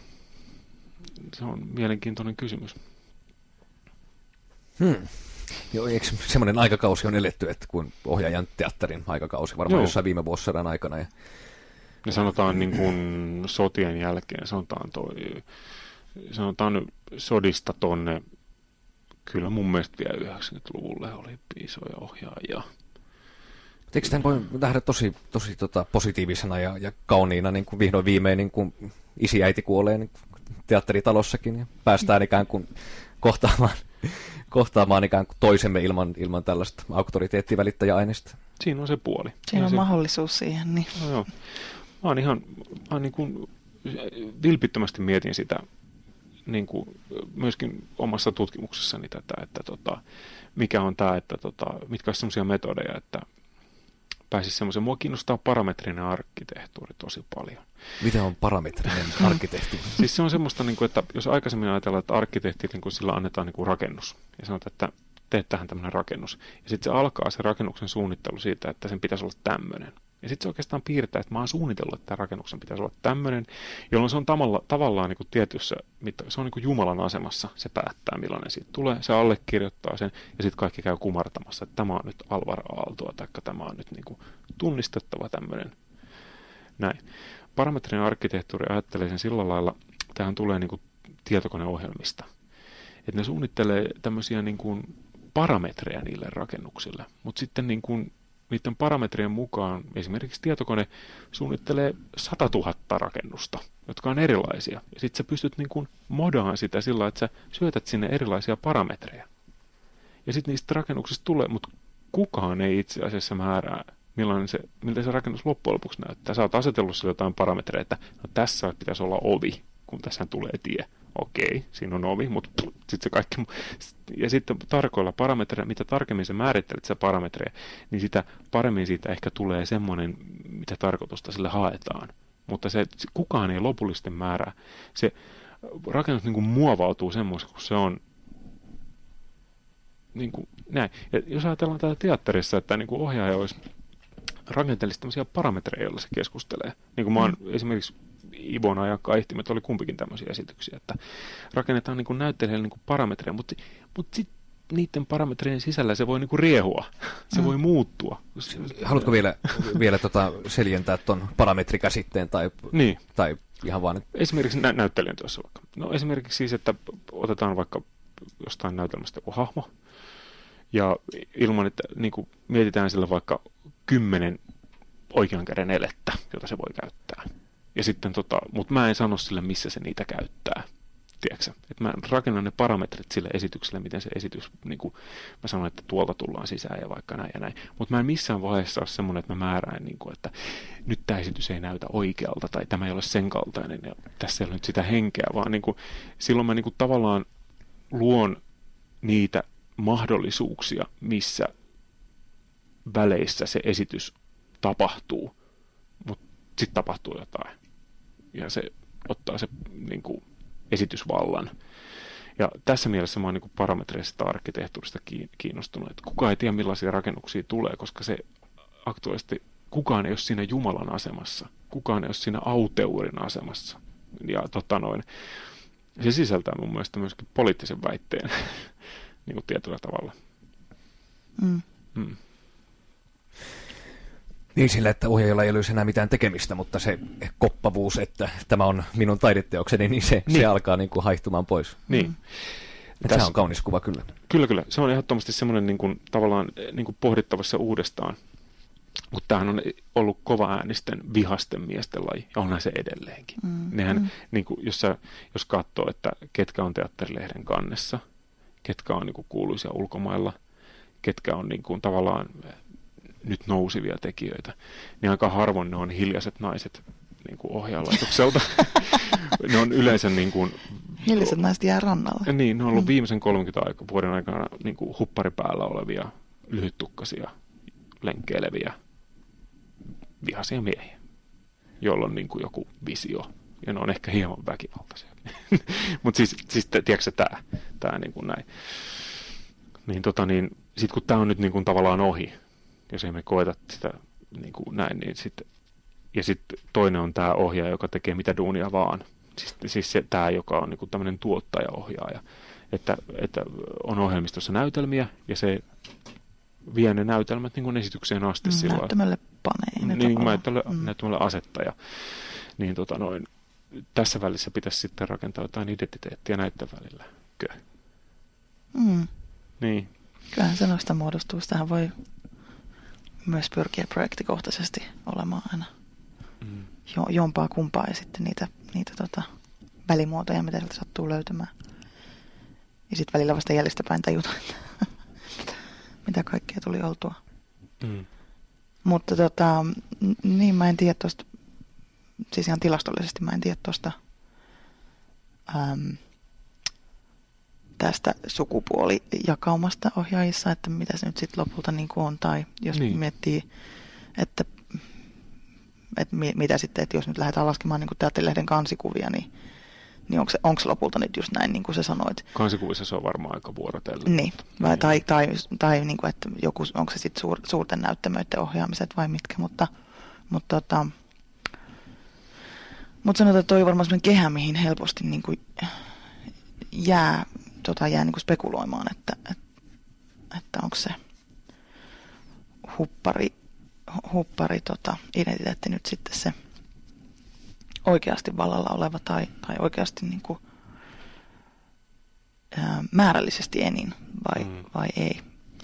se on mielenkiintoinen kysymys. Hmm. Joo, eikö semmoinen aikakausi on eletty, että kun ohjaajan teatterin aikakausi varmaan Joo. jossain viime vuosisadan aikana. Ja... ja sanotaan niin kuin sotien jälkeen, sanotaan, toi, sanotaan sodista tonne, kyllä mun mielestä vielä yhdeksänkymmentäluvulle oli isoja ohjaajia. Eikö tämän voi nähdä tosi, tosi tota, positiivisena ja, ja kauniina, niin kuin vihdoin viimein niin kuin isi-äiti kuolee niin teatteritalossakin ja päästään ikään kuin kohtaamaan... kohtaamaan ikään kuin toisemme ilman, ilman tällaista auktoriteettivälittäjäaineista. Siinä on se puoli. Siinä on se... mahdollisuus siihen. Niin. No joo. Mä oon ihan, mä oon niin kuin vilpittömästi mietin sitä niin kuin myöskin omassa tutkimuksessani tätä, että tota, mikä on tämä, että tota, mitkä olisi sellaisia metodeja, että pääsisi semmoisen, mua kiinnostaa parametrinen arkkitehtuuri tosi paljon. Mitä on parametrinen arkkitehtuuri? Siis se on semmoista, niin kuin, että jos aikaisemmin ajatellaan, että arkkitehti, niin kuin sillä annetaan niin kuin rakennus, ja sanotaan, että teet tähän tämmöinen rakennus, ja sitten se alkaa se rakennuksen suunnittelu siitä, että sen pitäisi olla tämmöinen. Ja sitten se oikeastaan piirtää, että mä oon suunnitellut, että tämä rakennuksen pitäisi olla tämmöinen, jolloin se on tavalla, tavallaan niin kuin tietyssä, se on niin kuin Jumalan asemassa, se päättää millainen siitä tulee, se allekirjoittaa sen, ja sitten kaikki käy kumartamassa, että tämä on nyt Alvar Aaltoa, tai tämä on nyt niin kuin tunnistettava tämmöinen. Näin. Parametrinen arkkitehtuuri ajattelee sen sillä lailla, tämähän tulee niin kuin tietokoneohjelmista, että ne suunnittelee tämmöisiä niin kuin parametreja niille rakennuksille, mutta sitten niin kuin niiden parametrien mukaan esimerkiksi tietokone suunnittelee satatuhatta rakennusta, jotka on erilaisia. Ja sitten sä pystyt niin kuin modaan sitä sillä, että sä syötät sinne erilaisia parametreja. Ja sitten niistä rakennuksista tulee, mutta kukaan ei itse asiassa määrää, millainen se, miltä se rakennus loppujen lopuksi näyttää. Sä oot asetellut sille jotain parametreja, että no tässä pitäisi olla ovi, kun tässä tulee tie. Okei, siinä on ovi, mutta sitten se kaikki... Ja sitten tarkoilla parametreja, mitä tarkemmin sä määrittelet se parametreja, niin sitä paremmin siitä ehkä tulee semmoinen, mitä tarkoitusta sille haetaan. Mutta se, kukaan ei lopullisesti määrää. Se rakennus niin kuin muovautuu semmoista, kun se on niin kuin näin. Ja jos ajatellaan täällä teatterissa, että niin kuin ohjaaja olisi rakenteellisesti tämmöisiä parametreja, joilla se keskustelee. Niin kuin mä oon mm. esimerkiksi Ivona ja Kaihtimet oli kumpikin tämmöisiä esityksiä, että rakennetaan niin kuin näyttelijälle niin kuin parametreja, mutta, mutta sitten niiden parametrien sisällä se voi niin kuin riehua, se mm. voi muuttua. Haluatko vielä, vielä tota seljentää tuon parametrikäsitteen tai, niin. tai ihan vaan... Esimerkiksi nä- näyttelijän työssä vaikka. No esimerkiksi siis, että otetaan vaikka jostain näytelmästä joku hahmo, Ja ilman, että niin kuin mietitään sillä vaikka kymmenen oikean käden elettä, jota se voi käyttää. Ja sitten tota, mutta mä en sano sille, missä se niitä käyttää. Tiedätkö? Että mä rakennan ne parametrit sille esitykselle, miten se esitys, niin kuin mä sanon, että tuolta tullaan sisään ja vaikka näin ja näin. Mutta mä en missään vaiheessa ole semmoinen, että mä määrään, niin kuin, että nyt tämä esitys ei näytä oikealta tai tämä ei ole sen kaltainen ja tässä ei ole nyt sitä henkeä, vaan niin kuin, silloin mä niin kuin tavallaan luon niitä mahdollisuuksia, missä väleissä se esitys tapahtuu, mutta sitten tapahtuu jotain. Ja se ottaa se niin kuin esitysvallan. Ja tässä mielessä mä oon niin parametreista arkkitehtuurista kiinnostunut, että kukaan ei tiedä millaisia rakennuksia tulee, koska se aktuaalisesti kukaan ei ole siinä Jumalan asemassa, kukaan ei ole siinä auteurin asemassa. Ja tota noin, se sisältää mun mielestä myöskin poliittisen väitteen niin kuin tietyllä tavalla. Mm. Mm. Niin sillä, että ohjaajalla ei olisi enää mitään tekemistä, mutta se koppavuus, että tämä on minun taideteokseni, niin se, niin. se alkaa niin kuin haihtumaan pois. Niin. Tässä on kaunis kuva kyllä. Kyllä, kyllä. Se on ehdottomasti semmoinen niin kuin, tavallaan niin kuin pohdittavassa uudestaan. Mutta tämähän on ollut kova äänisten vihasten miesten laji, ja onhan se edelleenkin. Mm. Nehän, mm. niin kuin, jos, sä, jos katsoo, että ketkä on teatterilehden kannessa, ketkä on niin kuin kuuluisia ulkomailla, ketkä on niin kuin, tavallaan nyt nousivia tekijöitä, niin aika harvoin ne on hiljaiset naiset niin kuin ohjaanlaitokselta. Ne on yleensä niin kuin... Hiljaiset naiset jää rannalle. Niin, ne on ollut mm. viimeisen kolmenkymmenen vuoden aikana niin kuin hupparipäällä olevia, lyhyttukkasia, lenkkeileviä, vihaisia miehiä, joilla on niin kuin joku visio. Ja ne on ehkä hieman väkivaltaisia. Mutta siis, siis tiedätkö tämä, tämä niin kuin näin. Niin tota niin, sit kun tämä on nyt niin kuin tavallaan ohi, jos emme koeta sitä niin kuin näin, niin sitten, ja sitten toinen on tämä ohjaaja, joka tekee mitä duunia vaan. Siis, siis se, tämä, joka on niin kuin tämmöinen tuottaja-ohjaaja. Että, että on ohjelmistossa näytelmiä, ja se vie ne näytelmät niin kuin esitykseen asti. Mm, näyttämölle panee. Niin, näyttämölle, mm. näyttämölle asettaja. Niin tota noin, tässä välissä pitäisi sitten rakentaa jotain identiteettiä näiden välillä. Kyllä. Mm. Niin. Kyllähän se noista muodostuu. Tähän voi myös pyrkiä projektikohtaisesti olemaan aina mm. jo, jompaa kumpaa ja sitten niitä, niitä tota, välimuotoja, mitä sieltä sattuu löytämään. Ja sitten välillä vasta jäljestäpäin tajuta, mitä kaikkea tuli oltua. Mm. Mutta tota, niin mä en tiedä tuosta, siis ihan tilastollisesti mä en tiedä tuosta äm, tästä sukupuolijakaumasta ohjaajissa, että mitä se nyt sitten lopulta niin kuin on, tai jos niin. miettii, että, että mitä sitten, että jos nyt lähdetään laskemaan niin kuin teatterilehden kansikuvia, niin, niin onko se, onko se lopulta nyt just näin, niin kuin sä sanoit? Kansikuvissa se on varmaan aika vuorotellen. Niin, vai, niin. tai, tai, tai niin kuin, että joku, onko se sitten suur, suurten näyttämöiden ohjaamiset vai mitkä, mutta, mutta, tota, mutta sanotaan, että toi on varmaan sellainen kehä, mihin helposti niin kuin jää, tota, jää niin kuin spekuloimaan, että, että, että onko se huppari, huppari tota, identiteetti nyt sitten se oikeasti vallalla oleva tai, tai oikeasti niin kuin, ää, määrällisesti enin vai, mm. vai ei.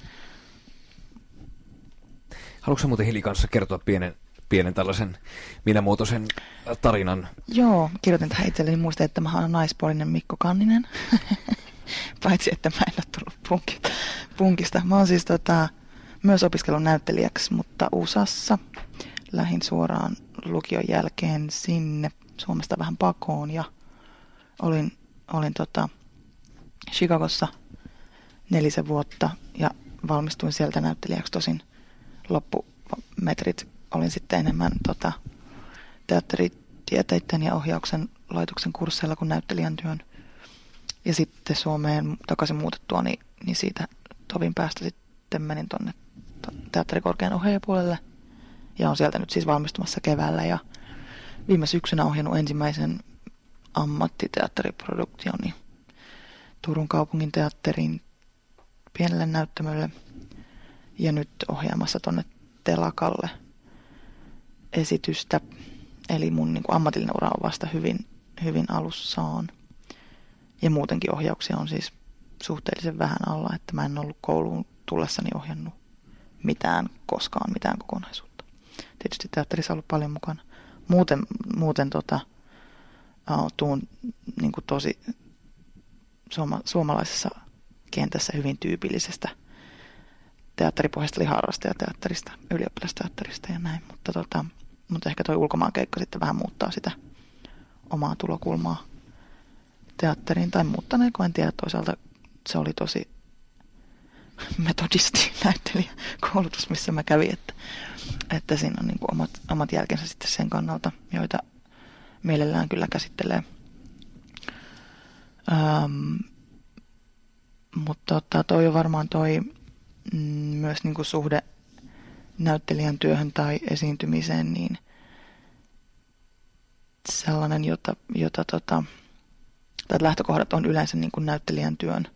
Haluatko muuten Hili kanssa kertoa pienen, pienen tällaisen minämuotoisen tarinan? Joo, kirjoitin tähän itselleni, muistin, että mä olen naispuolinen Mikko Kanninen. Paitsi, että mä en ole tullut punkista. Mä oon siis tota, myös opiskellut näyttelijäksi, mutta U S A:ssa lähdin suoraan lukion jälkeen sinne Suomesta vähän pakoon ja olin, olin tota Chicagossa nelisen vuotta ja valmistuin sieltä näyttelijäksi. Tosin loppumetrit olin sitten enemmän tota, teatteritieteiden ja ohjauksen laitoksen kursseilla kuin näyttelijän työn. Ja sitten Suomeen takaisin muutettua, niin, niin siitä tovin päästä sitten menin tuonne teatterikorkean ohjaajapuolelle. Ja on sieltä nyt siis valmistumassa keväällä. Ja viime syksynä ohjannut ensimmäisen ammattiteatteriproduktioon Turun kaupungin teatterin pienelle näyttämölle. Ja nyt ohjaamassa tuonne Telakalle esitystä. Eli mun niin kuin ammatillinen ura on vasta hyvin, hyvin alussaan. Ja muutenkin ohjauksia on siis suhteellisen vähän alla, että mä en ollut kouluun tullessani ohjannut mitään, koskaan mitään kokonaisuutta. Tietysti teatterissa on ollut paljon mukana. Muuten, muuten tota, tuun niin kuin tosi suoma, suomalaisessa kentässä hyvin tyypillisestä teatteripohjasta, eli harrastajateatterista, ylioppilasteatterista ja näin. Mutta, tota, mutta ehkä tuo ulkomaankeikka sitten vähän muuttaa sitä omaa tulokulmaa teatteriin, tai muuttaneeko, en tiedä. Toisaalta se oli tosi metodisti näyttelijä koulutus, missä mä kävin, että, että siinä on niin kuin omat, omat jälkensä sitten sen kannalta, joita mielellään kyllä käsittelee. Ähm, mutta tota, toi on varmaan toi mm, myös niin kuin suhde näyttelijän työhön tai esiintymiseen, niin sellainen, jota, jota tota, tai lähtökohdat on yleensä niin kuin näyttelijän työn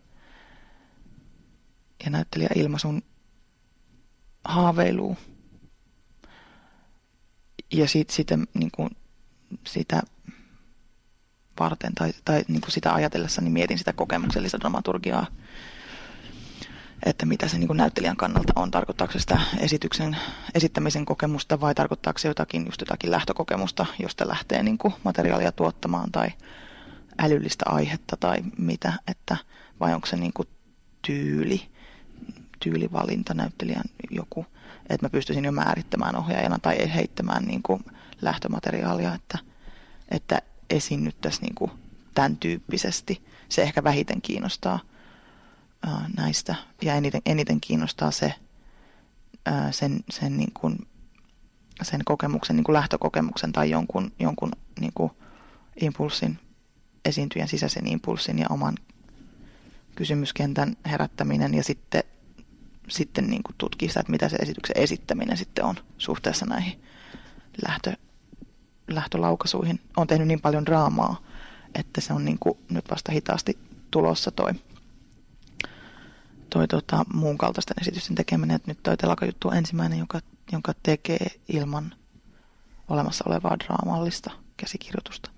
ja näyttelijäilmaisun haaveiluu. Ja sit, sitten niin kuin sitä varten tai, tai niin kuin sitä ajatellessa niin mietin sitä kokemuksellista dramaturgiaa, että mitä se niin kuin näyttelijän kannalta on. Tarkoittaako se sitä esityksen, esittämisen kokemusta vai tarkoittaako se jotakin, just jotakin lähtökokemusta, josta lähtee niin kuin materiaalia tuottamaan tai älyllistä aihetta tai mitä, että vai onko se niin kuin tyyli, tyylivalinta näyttelijän joku, että mä pystyisin jo määrittämään ohjaajana tai heittämään niin kuin lähtömateriaalia, että, että esiinnyttäisiin niin kuin tämän tyyppisesti. Se ehkä vähiten kiinnostaa ää, näistä ja eniten, eniten kiinnostaa se, ää, sen, sen, niin kuin, sen kokemuksen, niin kuin lähtökokemuksen tai jonkun, jonkun niin kuin impulssin, esiintyjän sisäisen impulssin ja oman kysymyskentän herättäminen ja sitten, sitten niin kuin tutkii sitä, että mitä se esityksen esittäminen sitten on suhteessa näihin lähtö, lähtölaukaisuihin. Olen tehnyt niin paljon draamaa, että se on niin kuin nyt vasta hitaasti tulossa toi, toi tota, muun kaltaisten esitysten tekeminen. Että nyt toi telakajuttu on ensimmäinen, joka, jonka tekee ilman olemassa olevaa draamallista käsikirjoitusta.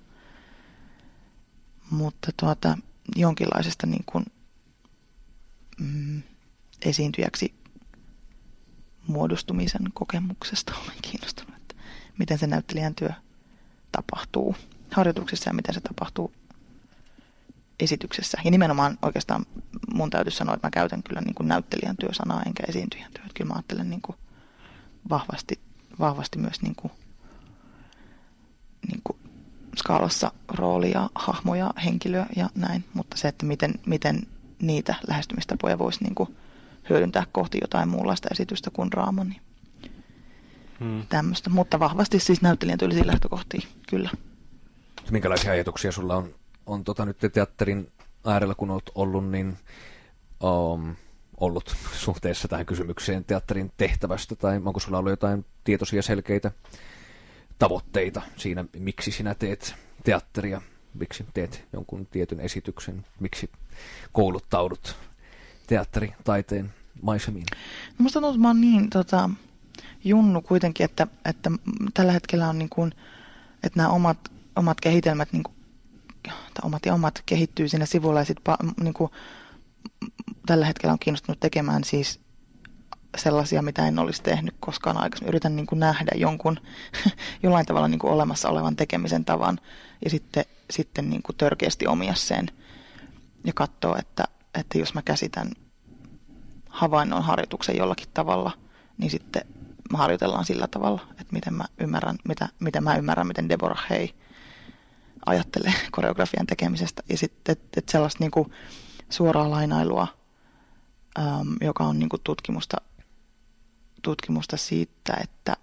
Mutta tuota, jonkinlaisesta niin kuin, mm, esiintyjäksi muodostumisen kokemuksesta olen kiinnostunut, että miten se näyttelijän työ tapahtuu harjoituksissa ja miten se tapahtuu esityksessä. Ja nimenomaan oikeastaan mun täytyy sanoa, että mä käytän kyllä niin kuin näyttelijän työsanaa enkä esiintyjän työ. Että kyllä mä ajattelen niin kuin vahvasti, vahvasti myös niin kuin, niin kuin skaalassa roolia, hahmoja, henkilöä ja näin. Mutta se, että miten, miten niitä lähestymistapoja voisi niin kuin hyödyntää kohti jotain muunlaista esitystä kuin draama, niin hmm. tämmöistä. Mutta vahvasti siis näyttelijän tyylisiä lähtökohtia, kyllä. Minkälaisia ajatuksia sulla on, on tota nyt teatterin äärellä, kun olet ollut, niin um, ollut suhteessa tähän kysymykseen teatterin tehtävästä, tai onko sulla ollut jotain tietoisia selkeitä tavoitteita siinä, miksi sinä teet teatteria, miksi teet jonkun tietyn esityksen, miksi kouluttaudut teatteritaiteen maisemiin? No musta tuntuu, että mä oon niin tota, junnu kuitenkin, että, että tällä hetkellä on niin kuin, että nämä omat, omat kehitelmät, niin kuin, tai omat ja omat kehittyy siinä sivulla ja sitten niin kuin, tällä hetkellä on kiinnostunut tekemään siis sellaisia, mitä en olisi tehnyt koskaan aikaisemmin. Yritän niin kuin nähdä jonkun jollain tavalla niin kuin olemassa olevan tekemisen tavan ja sitten, sitten niin kuin törkeästi omia sen ja katsoa, että, että jos mä käsitän havainnon harjoituksen jollakin tavalla, niin sitten me harjoitellaan sillä tavalla, että miten mä ymmärrän, mitä, miten mä ymmärrän, miten Deborah Hay ajattelee koreografian tekemisestä. Ja sitten että, että sellaista niin kuin suoraa lainailua, äm, joka on niin kuin tutkimusta, tutkimusta siitä, että,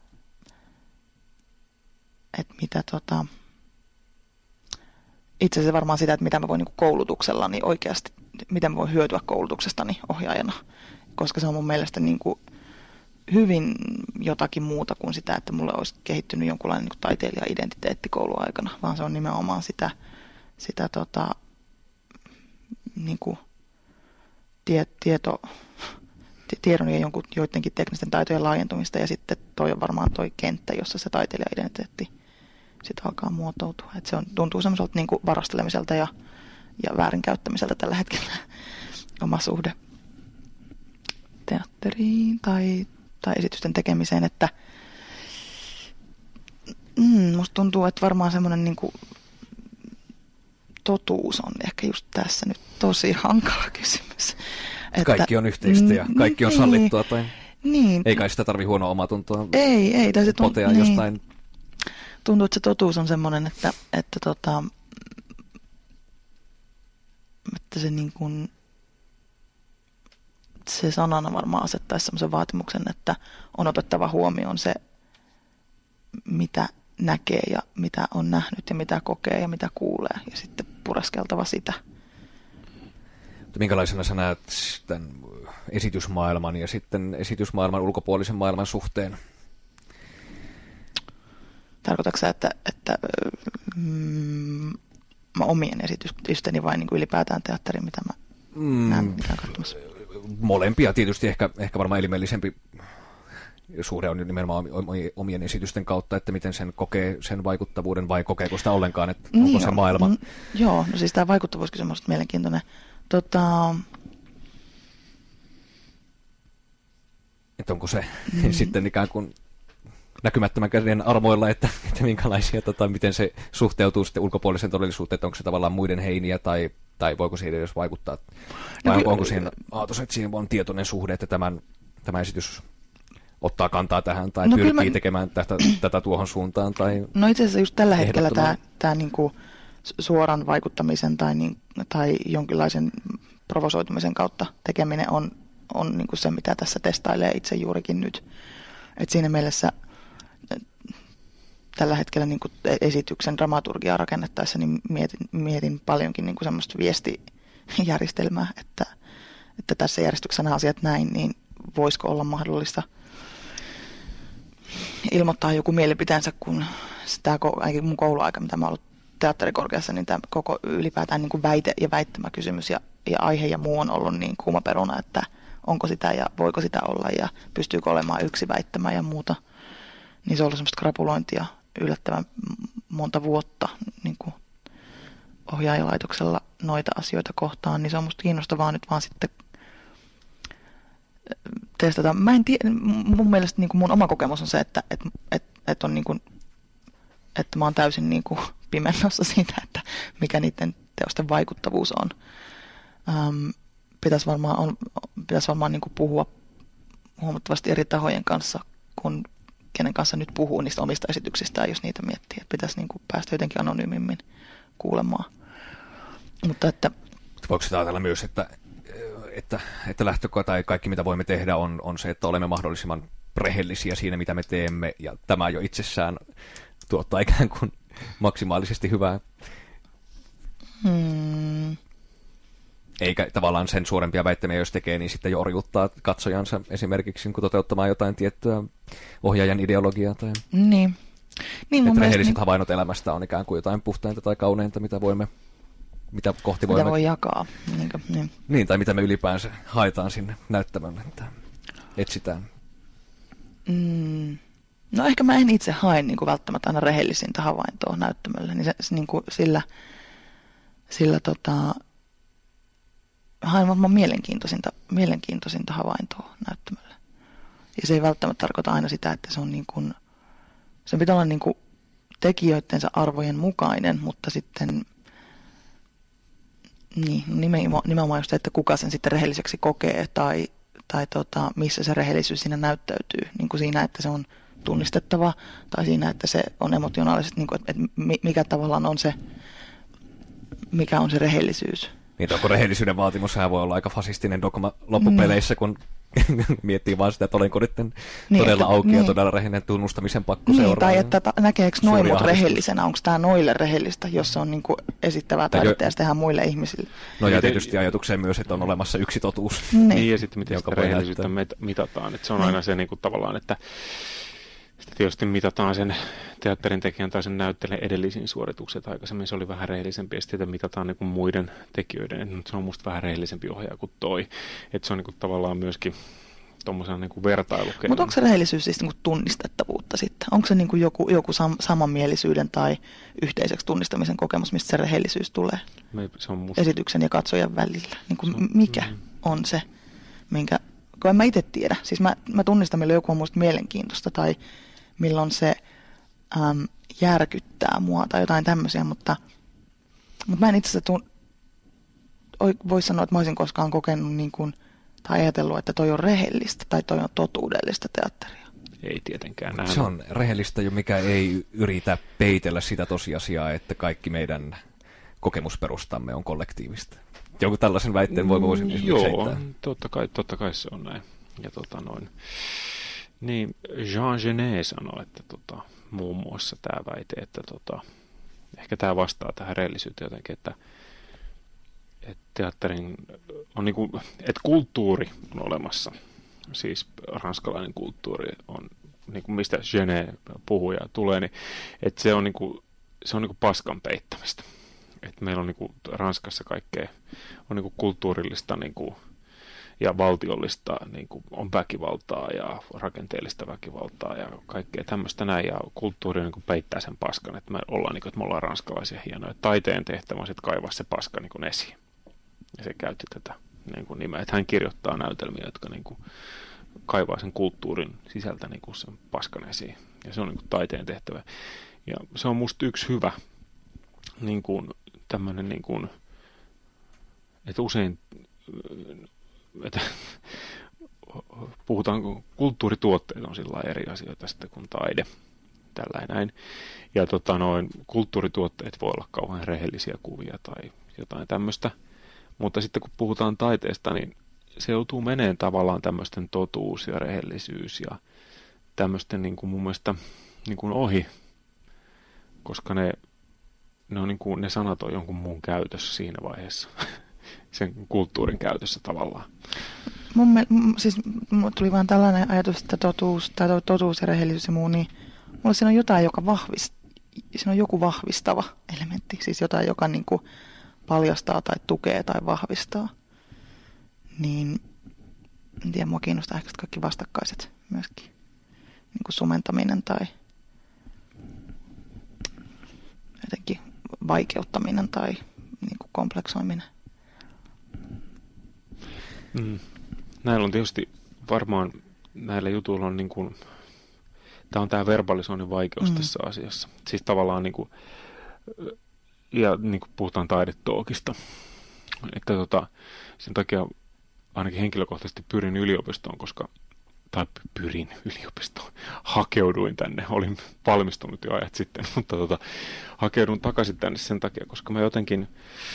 että mitä tota, itse asiassa varmaan sitä, että mitä mä voin niin kuin koulutuksella, niin oikeasti, miten mä voin hyötyä koulutuksestani ohjaajana, koska se on mun mielestä niin kuin hyvin jotakin muuta kuin sitä, että mulle olisi kehittynyt jonkunlainen niin kuin taiteilija-identiteetti kouluaikana, vaan se on nimenomaan sitä, sitä tota, niin kuin tie, tieto, tiedon ja jonkun, joidenkin teknisten taitojen laajentumista, ja sitten toi on varmaan toi kenttä, jossa se taiteilija-identiteetti sitten alkaa muotoutua. Et se on, tuntuu semmoiselta niin kuin varastelemiselta ja, ja väärinkäyttämiseltä tällä hetkellä oma suhde teatteriin tai, tai esitysten tekemiseen, että mm, musta tuntuu, että varmaan semmoinen niin kuin totuus on ehkä just tässä nyt tosi hankala kysymys. Että, kaikki on yhteistä ja kaikki on sallittua tai niin, ei kai sitä tarvi huonoa omatuntoa ei, ei, tai se tunt, potea niin, jostain. Tuntuu, että se totuus on semmoinen, että, että, tota, että se niin kuin, se sanana varmaan asettaisi semmoisen vaatimuksen, että on otettava huomioon se, mitä näkee ja mitä on nähnyt ja mitä kokee ja mitä kuulee ja sitten pureskeltava sitä. Minkälaisena sä näet tämän esitysmaailman ja sitten esitysmaailman ulkopuolisen maailman suhteen? Tarkoitatko sä, että, että mm, mä omien esitysteni vai niin kuin ylipäätään teatteri, mitä mä mm, näen mitään katsomassa? Molempia tietysti, ehkä, ehkä varmaan elimellisempi suhde on nimenomaan omien esitysten kautta, että miten sen kokee sen vaikuttavuuden vai kokeeko sitä ollenkaan, että onko niin se on, maailma? Mm, joo, no siis tämä vaikuttavuuskysymys on mielenkiintoinen. Tota... Että onko se mm. sitten ikään kuin näkymättömän käden armoilla, että, että minkälaisia, tota, miten se suhteutuu sitten ulkopuoliseen todellisuuteen, että onko se tavallaan muiden heiniä tai, tai voiko siihen edes vaikuttaa? Vai no, onko, onko siinä aatos, että siinä on tietoinen suhde, että tämän, tämä esitys ottaa kantaa tähän tai no, pyrkii mä... tekemään tätä, tätä tuohon suuntaan? Tai no itse asiassa just tällä hetkellä tämä, tämä niin kuin suoran vaikuttamisen tai, niin, tai jonkinlaisen provosoitumisen kautta tekeminen on, on niin kuin se, mitä tässä testailee itse juurikin nyt. Et siinä mielessä tällä hetkellä niin kuin esityksen dramaturgiaa rakennettaessa niin mietin, mietin paljonkin niin kuin semmoista viestijärjestelmää, että, että tässä järjestyksessä nämä asiat näin, niin voisiko olla mahdollista ilmoittaa joku mielipiteensä, kun tämä mun kouluaika, mitä mä oon ollut teatterikorkeassa, niin tämä koko ylipäätään niin kuin väite- ja väittämäkysymys ja, ja aihe ja muu on ollut niin kuuma peruna, että onko sitä ja voiko sitä olla ja pystyykö olemaan yksi väittämä ja muuta. Niin se on ollut semmoista krapulointia yllättävän monta vuotta niin kuin ohjaajalaitoksella noita asioita kohtaan, niin se on musta kiinnostavaa nyt vaan sitten testata. Mä en tiedä, mun mielestä niin kuin mun oma kokemus on se, että, että, että, että, on niin kuin, että mä oon täysin niin kuin pimennossa siitä, että mikä niiden teosten vaikuttavuus on. Ähm, pitäisi varmaan, on, pitäisi varmaan niin kuin puhua huomattavasti eri tahojen kanssa, kun kenen kanssa nyt puhuu niistä omista esityksistään, jos niitä miettii. Että pitäisi niin kuin päästä jotenkin anonyymimmin kuulemaan. Mutta että voiko sitä ajatella myös, että, että, että lähtökohta tai kaikki mitä voimme tehdä on, on se, että olemme mahdollisimman rehellisiä siinä, mitä me teemme, ja tämä jo itsessään tuottaa ikään kuin maksimaalisesti hyvää. Hmm. Eikä tavallaan sen suurempia väittämiä, jos tekee, niin sitten jo orjuttaa katsojansa esimerkiksi kun toteuttamaan jotain tiettyä ohjaajan ideologiaa. Tai niin. Niin, että rehelliset niin havainnot elämästä on ikään kuin jotain puhtainta tai kauneinta, mitä voimme, mitä kohti voimme mitä voi jakaa. Niin, niin. niin, tai mitä me ylipäänsä haetaan sinne näyttämölle, että etsitään. Mm. No ehkä mä en itse hae niin kuin välttämättä aina rehellisintä havaintoa näyttämölle, niin se, se niin kuin sillä, sillä tota, haen varmaan mielenkiintoisinta, mielenkiintoisinta havaintoa näyttämölle. Ja se ei välttämättä tarkoita aina sitä, että se on niin kuin, se pitää olla niin kuin tekijöidensä arvojen mukainen, mutta sitten niin, nimenomaan just, että kuka sen sitten rehelliseksi kokee tai, tai tota, missä se rehellisyys siinä näyttäytyy. Niin kuin siinä, että se on tunnistettava tai siinä, että se on emotionaalisesti, niin kuin, että mikä tavallaan on se, mikä on se rehellisyys. Niin, onko rehellisyyden vaatimus, sehän voi olla aika fasistinen dogma loppupeleissä, mm. kun miettii vaan sitä, että olenko nyt niin, todella että, auki niin. ja todella rehellinen tunnustamisen pakko niin, seuraa. Tai että ta- näkeekö noin mut rehellisenä, onko tämä noille rehellistä, jos se on niin kuin esittävää taidetta ja tehdään muille ihmisille. No ja tietysti ajatukseen myös, että on olemassa yksi totuus. Niin, niin ja sitten miten sitä rehellisyyttä mitataan. Että se on niin. aina se niin kuin, tavallaan, että sitten tietysti mitataan sen teatterin tekijän tai sen näyttelijän edellisiin suoritukset. Aikaisemmin se oli vähän rehellisempi ja sitten mitataan niin kuin muiden tekijöiden. Että se on musta vähän rehellisempi ohjaaja kuin toi. Että se on niin kuin, tavallaan myöskin tuommoisena niin kuin vertailukeino. Mutta onko se rehellisyys siis niin kuin tunnistettavuutta sitten? Onko se niin kuin joku, joku sam- samanmielisyyden tai yhteiseksi tunnistamisen kokemus, mistä se rehellisyys tulee Me, se on musta... esityksen ja katsojan välillä? Niin kuin on, mikä mm. on se, minkä kun en mä itse tiedä. Siis mä, mä tunnistan, milloin joku on musta mielenkiintoista tai milloin se äm, järkyttää mua tai jotain tämmöisiä, mutta, mutta mä en itse asiassa voi sanoa, että mä olisin koskaan kokenut niin kuin, tai ajatellut, että toi on rehellistä tai toi on totuudellista teatteria. Ei tietenkään. Näin Se on rehellistä jo, mikä ei yritä peitellä sitä tosiasiaa, että kaikki meidän kokemusperustamme on kollektiivista. Joku tällaisen väitteen voi voisin esimerkiksi Joo, heittää. totta kai, totta kai se on näin. Ja tota noin. Niin, Jean Genet sanoi, että tota, muun muassa tämä väite, että tota, ehkä tämä vastaa tähän rehellisyyteen jotenkin, että, että teatterin on niinku, että kulttuuri on olemassa. Siis ranskalainen kulttuuri on, niinku mistä Genet puhuu ja tulee, niin että se on niinku, se on niinku paskan peittämistä. Että meillä on niinku Ranskassa kaikkea, on niinku kulttuurillista niinku, ja valtiollista, niinku, on väkivaltaa ja rakenteellista väkivaltaa ja kaikkea tämmöistä näin. Ja kulttuuri niinku peittää sen paskan, että me ollaan, niinku, että me ollaan ranskalaisia hienoja. Taiteen tehtävä on sitten kaivaa se paska niinku esiin. Ja se käytti tätä niinku nimeä. Että hän kirjoittaa näytelmiä, jotka niinku, kaivaa sen kulttuurin sisältä niinku, sen paskan esiin. Ja se on niinku, taiteen tehtävä. Ja se on musta yksi hyvä niin kuin tämmöinen, niin kuin, että usein että puhutaan, kulttuurituotteet on sillä eri asioita sitten kuin taide, tällainen näin. Ja tota, noin, kulttuurituotteet voi olla kauhean rehellisiä kuvia tai jotain tämmöistä, mutta sitten kun puhutaan taiteesta, niin se joutuu meneen tavallaan tämmöisten totuus ja rehellisyys ja tämmöisten niin kuin mun mielestä niin kuin ohi, koska ne Ne, on niin kuin, ne sanat on jonkun muun käytössä siinä vaiheessa, sen kulttuurin käytössä tavallaan. Mun me, siis mulle tuli vaan tällainen ajatus, että totuus, tai totuus ja rehellisyys ja muu, niin mulla siinä on jotain, joka vahvist, siinä on joku vahvistava elementti, siis jotain, joka niin kuin paljastaa tai tukee tai vahvistaa. Niin, en tiedä, mua kiinnostaa ehkä kaikki vastakkaiset myöskin, niin kuin sumentaminen tai jotenkin vaikeuttaminen tai niin kuin kompleksoiminen. Mm. Näillä on tietysti varmaan, näillä jutuilla on niin kuin, tämä on tämä verbalisoinnin vaikeus mm. tässä asiassa. Siis tavallaan niin kuin, ja niin kuin puhutaan taidetookista. Että tota, sen takia ainakin henkilökohtaisesti pyrin yliopistoon, koska tai pyrin yliopistoon, hakeuduin tänne, olin valmistunut jo ajat sitten, mutta tota, hakeudun takaisin tänne sen takia, koska mä jotenkin,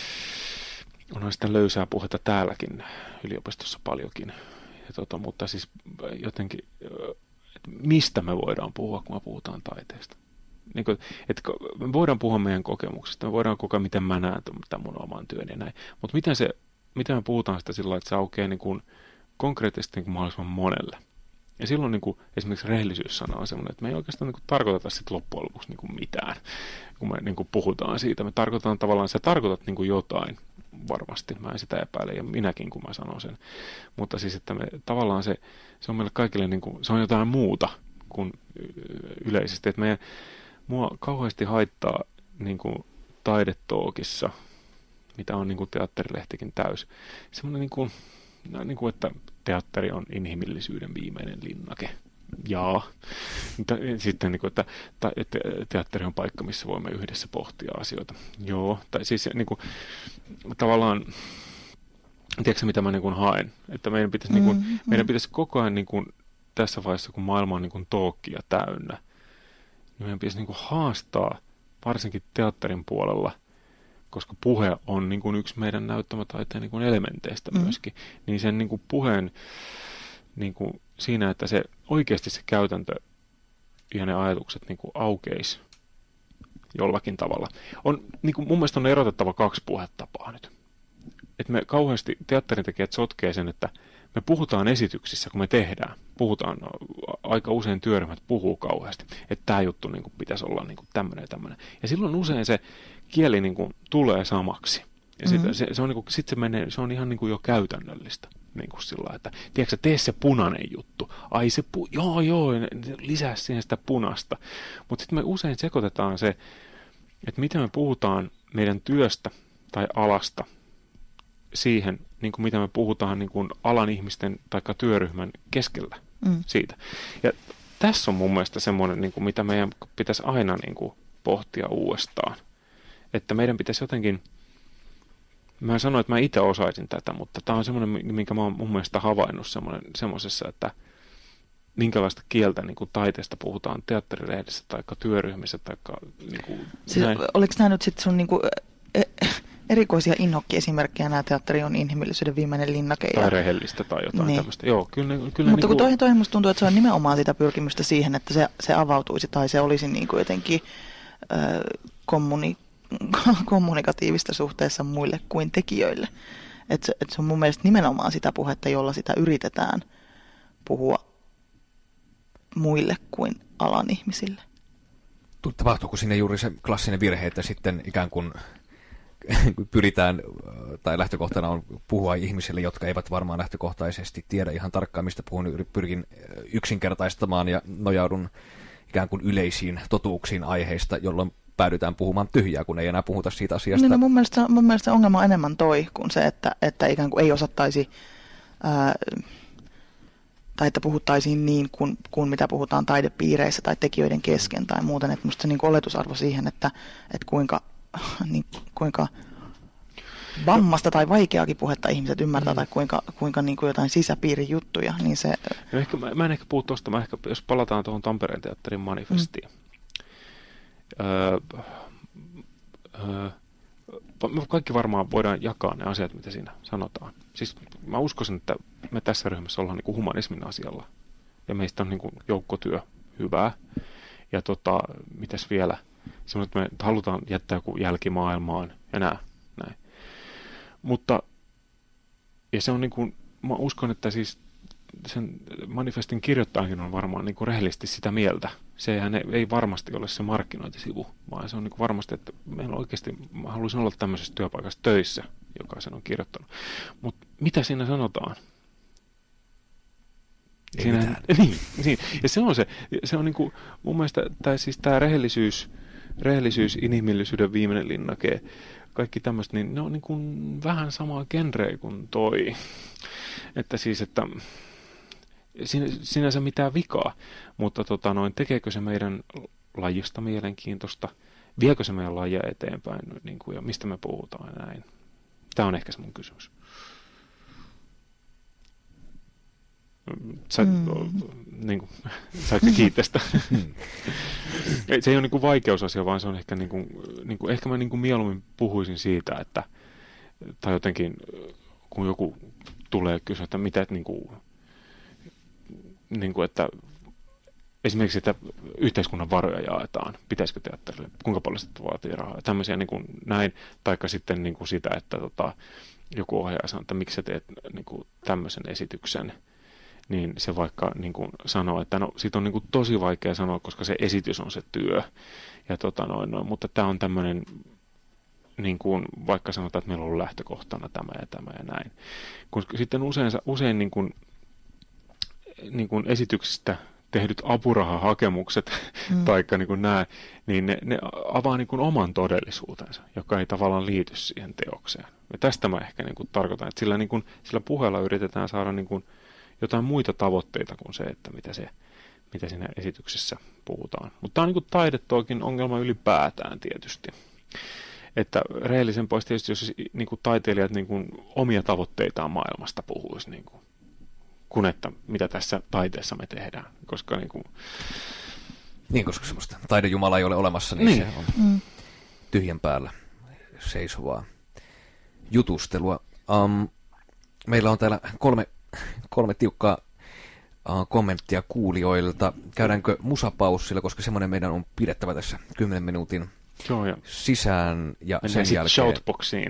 onhan sitä löysää puhetta täälläkin yliopistossa paljonkin, ja tota, mutta siis jotenkin, että mistä me voidaan puhua, kun me puhutaan taiteesta. Niin kuin, että me voidaan puhua meidän kokemuksista, me voidaan kokea, miten mä näen tämän mun oman työn ja näin, mutta miten, se, miten me puhutaan sitä sillä lailla, että se aukeaa niin kuin konkreettisesti niin kuin mahdollisimman monelle. Ja silloin niin kuin, esimerkiksi rehellisyys-sana on sellainen, että me ei oikeastaan niin kuin, tarkoiteta sit loppujen lopuksi niin kuin mitään, kun me niin kuin, puhutaan siitä. Me tarkoitetaan tavallaan, sä tarkoitat niin kuin jotain varmasti, mä en sitä epäile, ja minäkin kun mä sanon sen. Mutta siis, että me, tavallaan se, se on meille kaikille, niin kuin, se on jotain muuta kuin yleisesti. Että meidän, mua kauheasti haittaa niin kuin, taidetookissa, mitä on niin kuin, teatterilehtikin täys, semmoinen niin kuin, no, niin kuin, että teatteri on inhimillisyyden viimeinen linnake. Jaa. Sitten, niin kuin, että, että teatteri on paikka, missä voimme yhdessä pohtia asioita. Joo. Tai siis niin kuin, tavallaan, tiedätkö mitä mä niin kuin haen? Että meidän pitäisi, mm-hmm. niin kuin, meidän pitäisi koko ajan niin kuin, tässä vaiheessa, kun maailma on niin kuin talkia täynnä, niin meidän pitäisi niin kuin, haastaa varsinkin teatterin puolella, koska puhe on niin kuin yksi meidän näyttämötaiteen niin kuin elementeistä mm. myöskin, niin sen niin kuin puheen niin kuin siinä, että se oikeasti se käytäntö ja ne ajatukset niin kuin aukeisi jollakin tavalla. On, niin kuin mun mielestä on erotettava kaksi puhetapaa nyt. Että me kauheasti teatterintekijät sotkee sen, että me puhutaan esityksissä, kun me tehdään. Puhutaan, aika usein työryhmät puhuu kauheasti, että tämä juttu niin kuin pitäisi olla niin kuin tämmöinen ja tämmöinen. Ja silloin usein se kieli niin kuin tulee samaksi. Ja mm-hmm. sit, se, se, on, niin kuin, sit se, menee, se on ihan niin kuin jo käytännöllistä. Niin kuin sillä, että tiedätkö, tee se punainen juttu. Ai se, pu- joo joo, lisää siihen sitä punasta. Mutta sitten me usein sekoitetaan se, että miten me puhutaan meidän työstä tai alasta siihen, niin kuin mitä me puhutaan niin kuin alan ihmisten tai työryhmän keskellä mm. siitä. Ja tässä on mun mielestä semmoinen, niin kuin mitä meidän pitäisi aina niin kuin pohtia uudestaan. Että meidän pitäisi jotenkin, mä en sano, että mä itse osaisin tätä, mutta tämä on semmoinen, minkä mä oon mun mielestä havainnut semmoisessa, että minkälaista kieltä niin kuin taiteesta puhutaan teatterilehdessä tai työryhmissä. Tai, niin kuin, siis, oliko nämä nyt sitten sun niin kuin, erikoisia inhokkiesimerkkejä, nämä teatteri on inhimillisyyden viimeinen linnake? Tai ja rehellistä tai jotain niin. tämmöistä. Joo, kyllä, kyllä mutta niin kun toihin, toihin musta tuntuu, että se on nimenomaan sitä pyrkimystä siihen, että se, se avautuisi tai se olisi niin kuin jotenkin äh, kommuni, kommunikatiivista suhteessa muille kuin tekijöille. Että se, et se on mun mielestä nimenomaan sitä puhetta, jolla sitä yritetään puhua muille kuin alan ihmisille. Tapahtuuko sinne juuri se klassinen virhe, että sitten ikään kuin pyritään, tai lähtökohtana on puhua ihmisille, jotka eivät varmaan lähtökohtaisesti tiedä ihan tarkkaan, mistä puhun, pyrkin yksinkertaistamaan ja nojaudun ikään kuin yleisiin totuuksiin aiheista, jolloin päädytään puhumaan tyhjää, kun ei enää puhuta siitä asiasta. No, no mun, mielestä, mun mielestä ongelma on enemmän toi, kuin se, että, että ikään kuin ei osattaisi, ää, tai että puhuttaisiin niin kuin, kuin mitä puhutaan taidepiireissä tai tekijöiden kesken tai muuten. Että musta se niin kuin oletusarvo siihen, että, että kuinka, niin, kuinka vammasta tai vaikeakin puhetta ihmiset ymmärtää mm. tai kuinka, kuinka niin kuin jotain sisäpiirijuttuja, niin se... No ehkä, mä, mä en ehkä puhu tuosta, mä ehkä, jos palataan tuohon Tampereen teatterin manifestiin. Mm. Öö, öö, kaikki varmaan voidaan jakaa ne asiat, mitä siinä sanotaan. Siis mä uskoisin, että me tässä ryhmässä ollaan niin kuin humanismin asialla. Ja meistä on niin kuin joukkotyö hyvää. Ja tota, mitäs vielä? Semmoinen, että me halutaan jättää joku jälki maailmaan ja nää, näin. Mutta, ja se on niin kuin, mä uskon, että siis sen manifestin kirjoittajakin on varmaan niin kuin rehellisesti sitä mieltä. Sehän ei, ei varmasti ole se markkinointisivu, vaan se on niin kuin varmasti, että meillä oikeasti, mä haluaisin olla tämmöisessä työpaikassa töissä, joka sen on kirjoittanut. Mutta mitä siinä sanotaan? Ei siinä, mitään. Niin, niin, ja se on se, se on niin kuin, mun mielestä tämä siis tämä rehellisyys, rehellisyys, inhimillisyyden viimeinen linnake, kaikki tämmöistä, niin ne on niin kuin vähän samaa genreä kuin toi. Että siis, että Sin, sinänsä mitään vikaa, mutta tota noin, tekeekö se meidän lajista mielenkiintoista, viekö se meidän lajia eteenpäin, niin kuin, ja mistä me puhutaan ja näin. Tämä on ehkä se mun kysymys. Sä, mm. niin kuin, saitko kiittää sitä? Se ei ole niin kuin vaikeusasia, vaan se on ehkä, niin kuin, niin kuin, ehkä mä niin kuin mieluummin puhuisin siitä, että, tai jotenkin, kun joku tulee kysyä, että mitä, niin kuin, niin kuin, että esimerkiksi, että yhteiskunnan varoja jaetaan, pitäisikö teatterille, kuinka paljon sitä vaatii rahaa, tämmöisiä niin kuin näin, taikka sitten niin kuin sitä, että tota, joku ohjaaja sanoo, että miksi sä teet niin kuin tämmöisen esityksen, niin se vaikka niin kuin sanoo, että no siitä on niin kuin tosi vaikea sanoa, koska se esitys on se työ, ja tota noin, noin, mutta tämä on tämmöinen, niin kuin vaikka sanotaan, että meillä on ollut lähtökohtana tämä ja tämä ja näin, kun sitten usein, usein niin kuin niin kuin esityksistä tehdyt apurahahakemukset mm. taikka niin kuin nämä, niin ne, ne avaa niin kuin oman todellisuutensa, joka ei tavallaan liity siihen teokseen. Ja tästä mä ehkä niin kuin tarkoitan, että sillä, niin kuin, sillä puheella yritetään saada niin kuin jotain muita tavoitteita kuin se, että mitä, se, mitä siinä esityksessä puhutaan. Mutta tämä on niin kuin taidetoakin ongelma ylipäätään tietysti. Että rehellisempää olisi tietysti, jos niin kuin taiteilijat niin kuin omia tavoitteitaan maailmasta puhuisi niin kuin, kun että mitä tässä taiteessa me tehdään, koska niin kuin... Niin, koska semmoista taidejumala ei ole olemassa, niin, niin. Se on mm. tyhjän päällä seisovaa jutustelua. Um, meillä on täällä kolme, kolme tiukkaa uh, kommenttia kuulijoilta. Käydäänkö musapaussilla, koska semmoinen meidän on pidettävä tässä kymmenen minuutin Joo, ja sisään ja mennään sen jälkeen... shoutboxiin.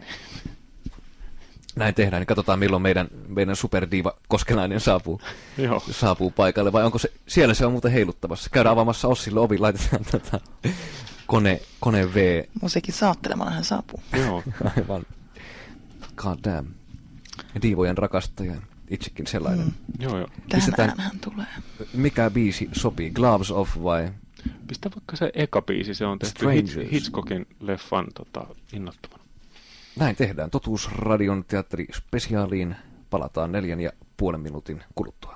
Näin tehdään, niin katsotaan milloin meidän, meidän superdiiva Koskelainen saapuu, saapuu paikalle, vai onko se, siellä se on muuten heiluttavassa. Käydään avaamassa Ossille ovi, laitetaan tota, kone, kone V. Musiikin saattelemalla hän saapuu. Joo. Aivan. God damn. Diivojen rakastaja, itsekin sellainen. Mm. Joo, joo. Tänään hän tulee. Mikä biisi sopii, Gloves Off vai? Pistä vaikka se eka biisi, se on tehty Hitchcockin leffan tota, innottamana. näin tehdään. Totuusradion teatterispesiaaliin palataan neljän ja puolen minuutin kuluttua.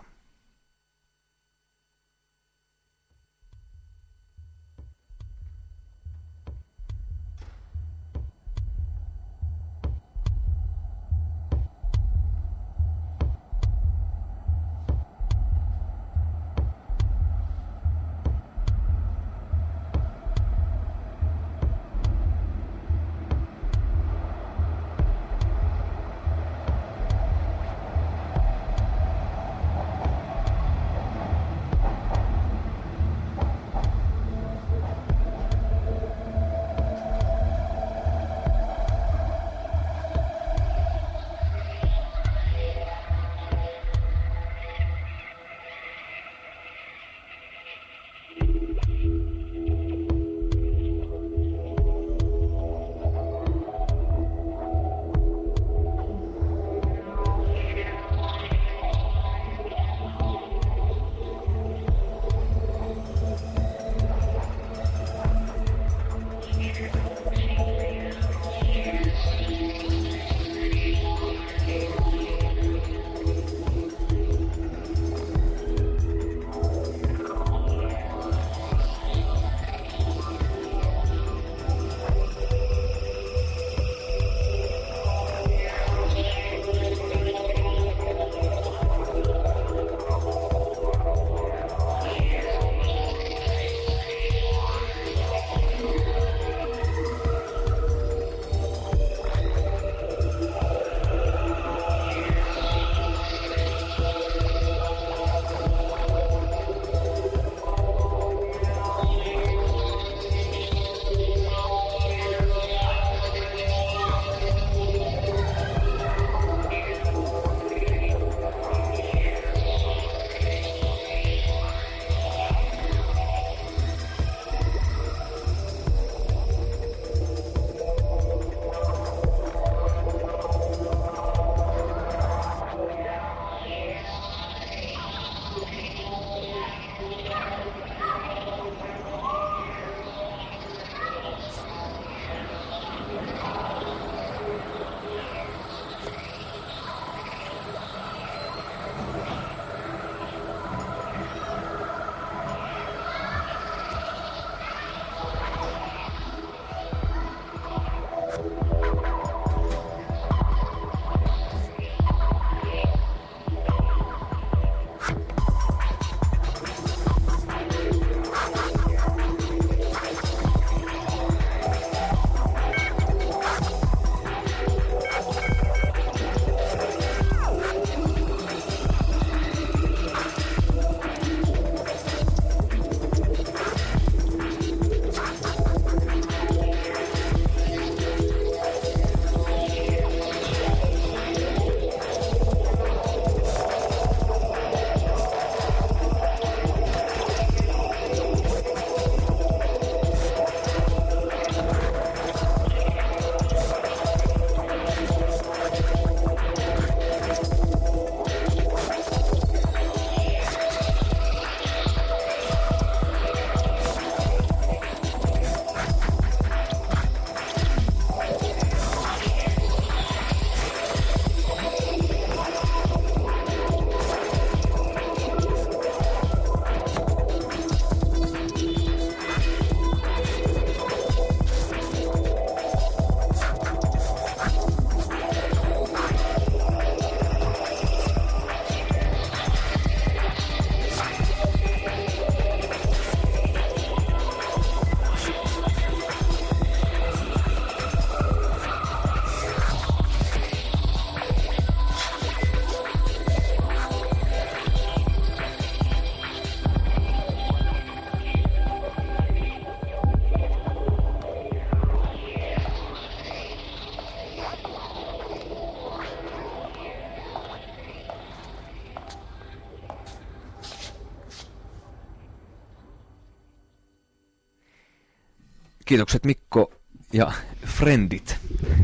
Kiitokset Mikko ja Friendit.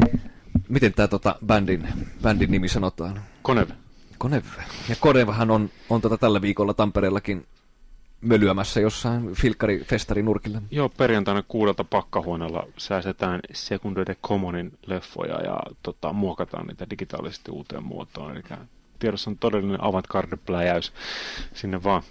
Miten tämä tota, bändin, bändin nimi sanotaan? Konev. Konev. Ja Konevhan on, on tota tällä viikolla Tampereellakin mölyämässä jossain filkkarifestarin nurkilla. Joo, perjantaina kuudelta pakkahuoneella säästetään Secondo de Commonin leffoja ja tota, muokataan niitä digitaalisesti uuteen muotoon. Eli tiedossa on todellinen avantgarde-pläjäys sinne vaan.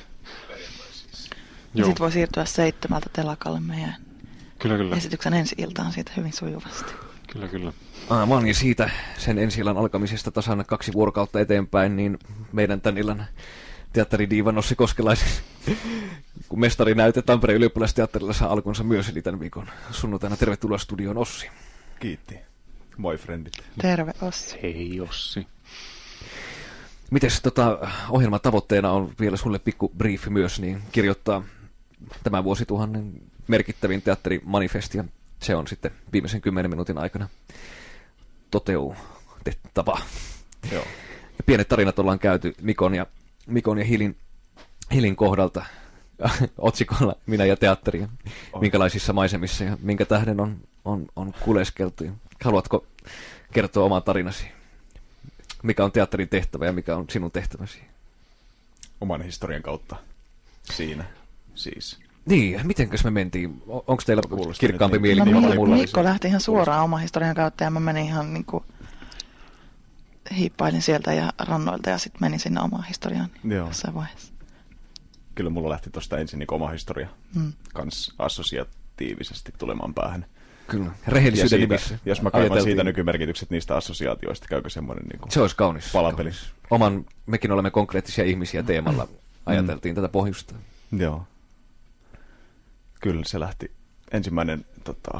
Sitten voi siirtyä seitsemältä telakalle meidän kyllä, kyllä. esityksen ensi-iltaan siitä hyvin sujuvasti. Kyllä, kyllä. Aivan, ja siitä sen ensi-illan alkamisesta tasan kaksi vuorokautta eteenpäin, niin meidän tän illan teatteridiiva Nossi Koskelaisen kun mestarinäyte Tampereen ylioppilasteatterilla saa alkunsa myös, eli tämän viikon sunnuntaina. Tervetuloa studioon, Ossi. Kiitti. Moi frendit. Terve, Ossi. Hei, Ossi. Mites tota, ohjelman tavoitteena on vielä sulle pikku briefi myös, niin kirjoittaa tämän vuosituhannen merkittävin teatterimanifesti, ja se on sitten viimeisen kymmenen minuutin aikana toteutettava. Joo. Ja pienet tarinat ollaan käyty Mikon ja, Mikon ja Hilin, Hilin kohdalta otsikolla Minä ja teatteri, ja minkälaisissa maisemissa ja minkä tähden on, on, on kuleskeltu. Haluatko kertoa oman tarinasi? Mikä on teatterin tehtävä ja mikä on sinun tehtäväsi? Oman historian kautta siinä siis. Niin, mitenkäs me mentiin? Onko teillä Kuulosti kirkkaampi nyt mieli No kuin Mikko, mulla oli? Mikko lähti ihan suoraan oman historian kautta ja mä menin ihan niin kuin hiippailin sieltä ja rannoilta ja sitten menin sinne omaan historiaan Joo. jossain vaiheessa. Kyllä mulla lähti tuosta ensin niin oma historia Hmm. kans assosiatiivisesti tulemaan päähän. Kyllä, Ja rehellisyyden siitä, nimissä. jos mä kaivan ajateltiin. siitä nykymerkitykset niistä assosiaatioista, käykö semmoinen niin kuin Se olisi kaunis. palapeli? kaunis. Oman, mekin olemme konkreettisia ihmisiä teemalla. Ajateltiin tätä pohjusta. Joo. Kyllä se lähti. Ensimmäinen tota,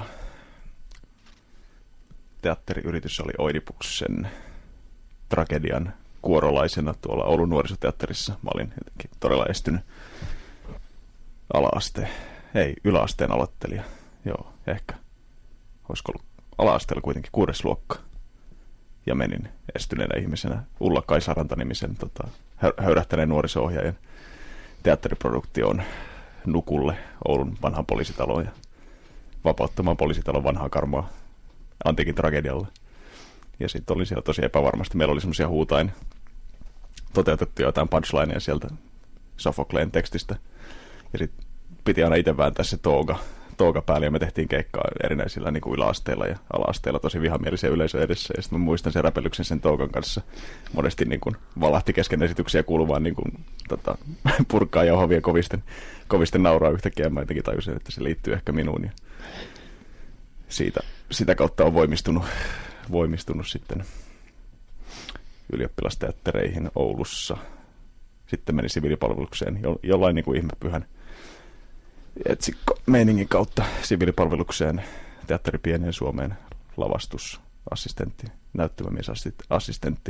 teatteriyritys oli Oidipuksen tragedian kuorolaisena tuolla Oulun nuorisoteatterissa. Mä olin jotenkin todella estynyt ala-aste, ei yläasteen aloittelija. Joo, ehkä. Olisiko ollut ala-asteella kuitenkin kuudes luokka. Ja menin estyneenä ihmisenä Ulla Kaisaranta-nimisen tota, höyrähtäneen nuoriso-ohjaajan teatteriproduktioon Nukulle, Oulun vanhaan poliisitaloon ja vapauttamaan poliisitalon vanhaa karmaa antiikin tragedialle. Ja sitten oli siellä tosi epävarmasti. Meillä oli semmoisia huutain toteutettuja jotain punchlineja sieltä Sofokleen tekstistä. Ja sitten piti aina itse vääntää se tooga, tooga päälle ja me tehtiin keikkaa erinäisillä niin kuin yläasteilla ja ala-asteilla tosi vihamielisen yleisön edessä. Ja sitten mä muistan sen räpellyksen sen toogan kanssa. Monesti niin kuin valahti kesken esityksiä kuuluvaan niin kuin, tota, purkaa jauhovia kovisten, kovisten nauraa yhtäkkiä. Mä jotenkin tajusin, että se liittyy ehkä minuun. Ja siitä, sitä kautta on voimistunut, voimistunut sitten ylioppilasteattereihin Oulussa. Sitten meni siviilipalvelukseen jo, jollain niin kuin ihmepyhän etsikko meiningin kautta siviilipalvelukseen teatteri pieneen Suomeen lavastusassistentti, näyttämämiesassistentti.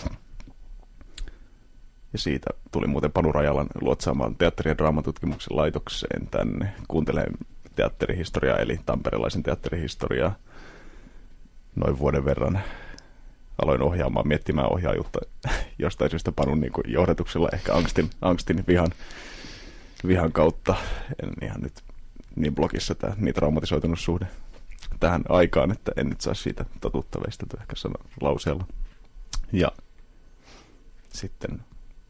Ja siitä tuli muuten Panu Rajalan luotsaamaan teatteri- ja draamatutkimuksen laitokseen tänne kuuntelemaan teatterihistoriaa, eli tamperelaisen teatterihistoriaa. Noin vuoden verran aloin ohjaamaan, miettimään ohjaajuutta jostain syystä Panun niin kuin johdatuksella, ehkä angstin, angstin vihan, vihan kautta. En ihan nyt niin blogissa tämä niin traumatisoitunut suhde tähän aikaan, että en nyt saa siitä totuutta veistelty ehkä sanan lauseella. Ja sitten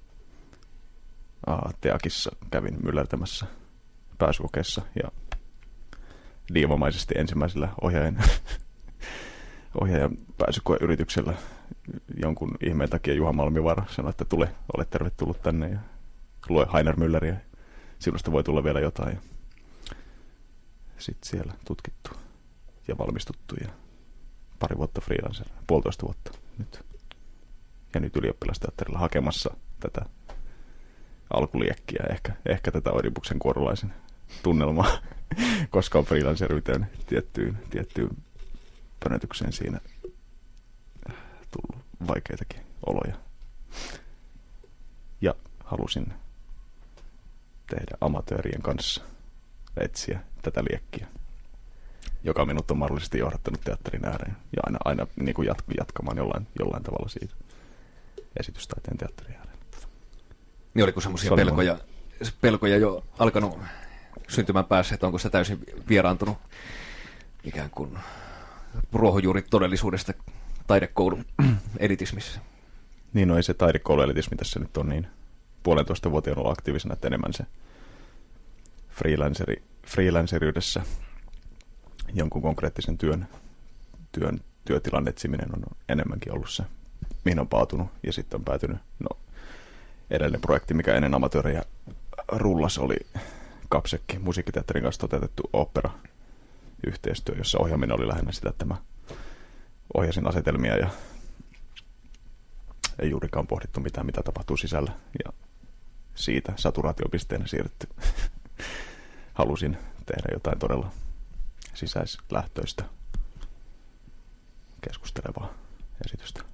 aa, Teakissa kävin myllertämässä pääsykokeessa ja diivamaisesti ensimmäisellä ohjaajan, ohjaajan pääsykoeyrityksellä jonkun ihmeen takia Juha Malmivaara sanoi, että tule, ole tervetullut tänne ja lue Heiner Mülleriä. Sinusta voi tulla vielä jotain. Sitten siellä tutkittu ja valmistuttu ja pari vuotta freelancer, puolitoista vuotta nyt. Ja nyt ylioppilasteatterilla hakemassa tätä alkuliekkiä, ehkä, ehkä tätä Oidipuksen kuorolaisen tunnelmaa, koska on freelanceryyteen tiettyyn, tiettyyn pönötykseen siinä tullut vaikeitakin oloja. Ja halusin tehdä amatöörien kanssa etsiä tätä liekkiä, joka minut on mahdollisesti johdattanut teatterin ääreen ja aina, aina niin kuin jat- jatkamaan jollain, jollain tavalla siitä esitystaiteen teatterin ääreen. Niin oliko semmoisia pelkoja, pelkoja jo alkanut syntymään päässä, että onko se täysin vieraantunut ikään kuin ruohonjuurit todellisuudesta taidekoulun elitismissä? Niin, no ei se taidekouluelitismi tässä nyt on niin puolentoista vuoteen ollut aktiivisena, että enemmän se freelanceri, freelanceriydessä jonkun konkreettisen työn, työn työtilan etsiminen on enemmänkin ollut se, mihin on paatunut, ja sitten on päätynyt, no edellinen projekti, mikä ennen amatöörejä rullas, oli Kapsekki, musiikkiteatterin kanssa toteutettu opera-yhteistyö, jossa ohjaaminen oli lähinnä sitä, että mä ohjasin asetelmia ja ei juurikaan pohdittu mitään, mitä tapahtuu sisällä, ja siitä saturaatiopisteenä siirrytty. Halusin tehdä jotain todella sisäislähtöistä keskustelevaa esitystä.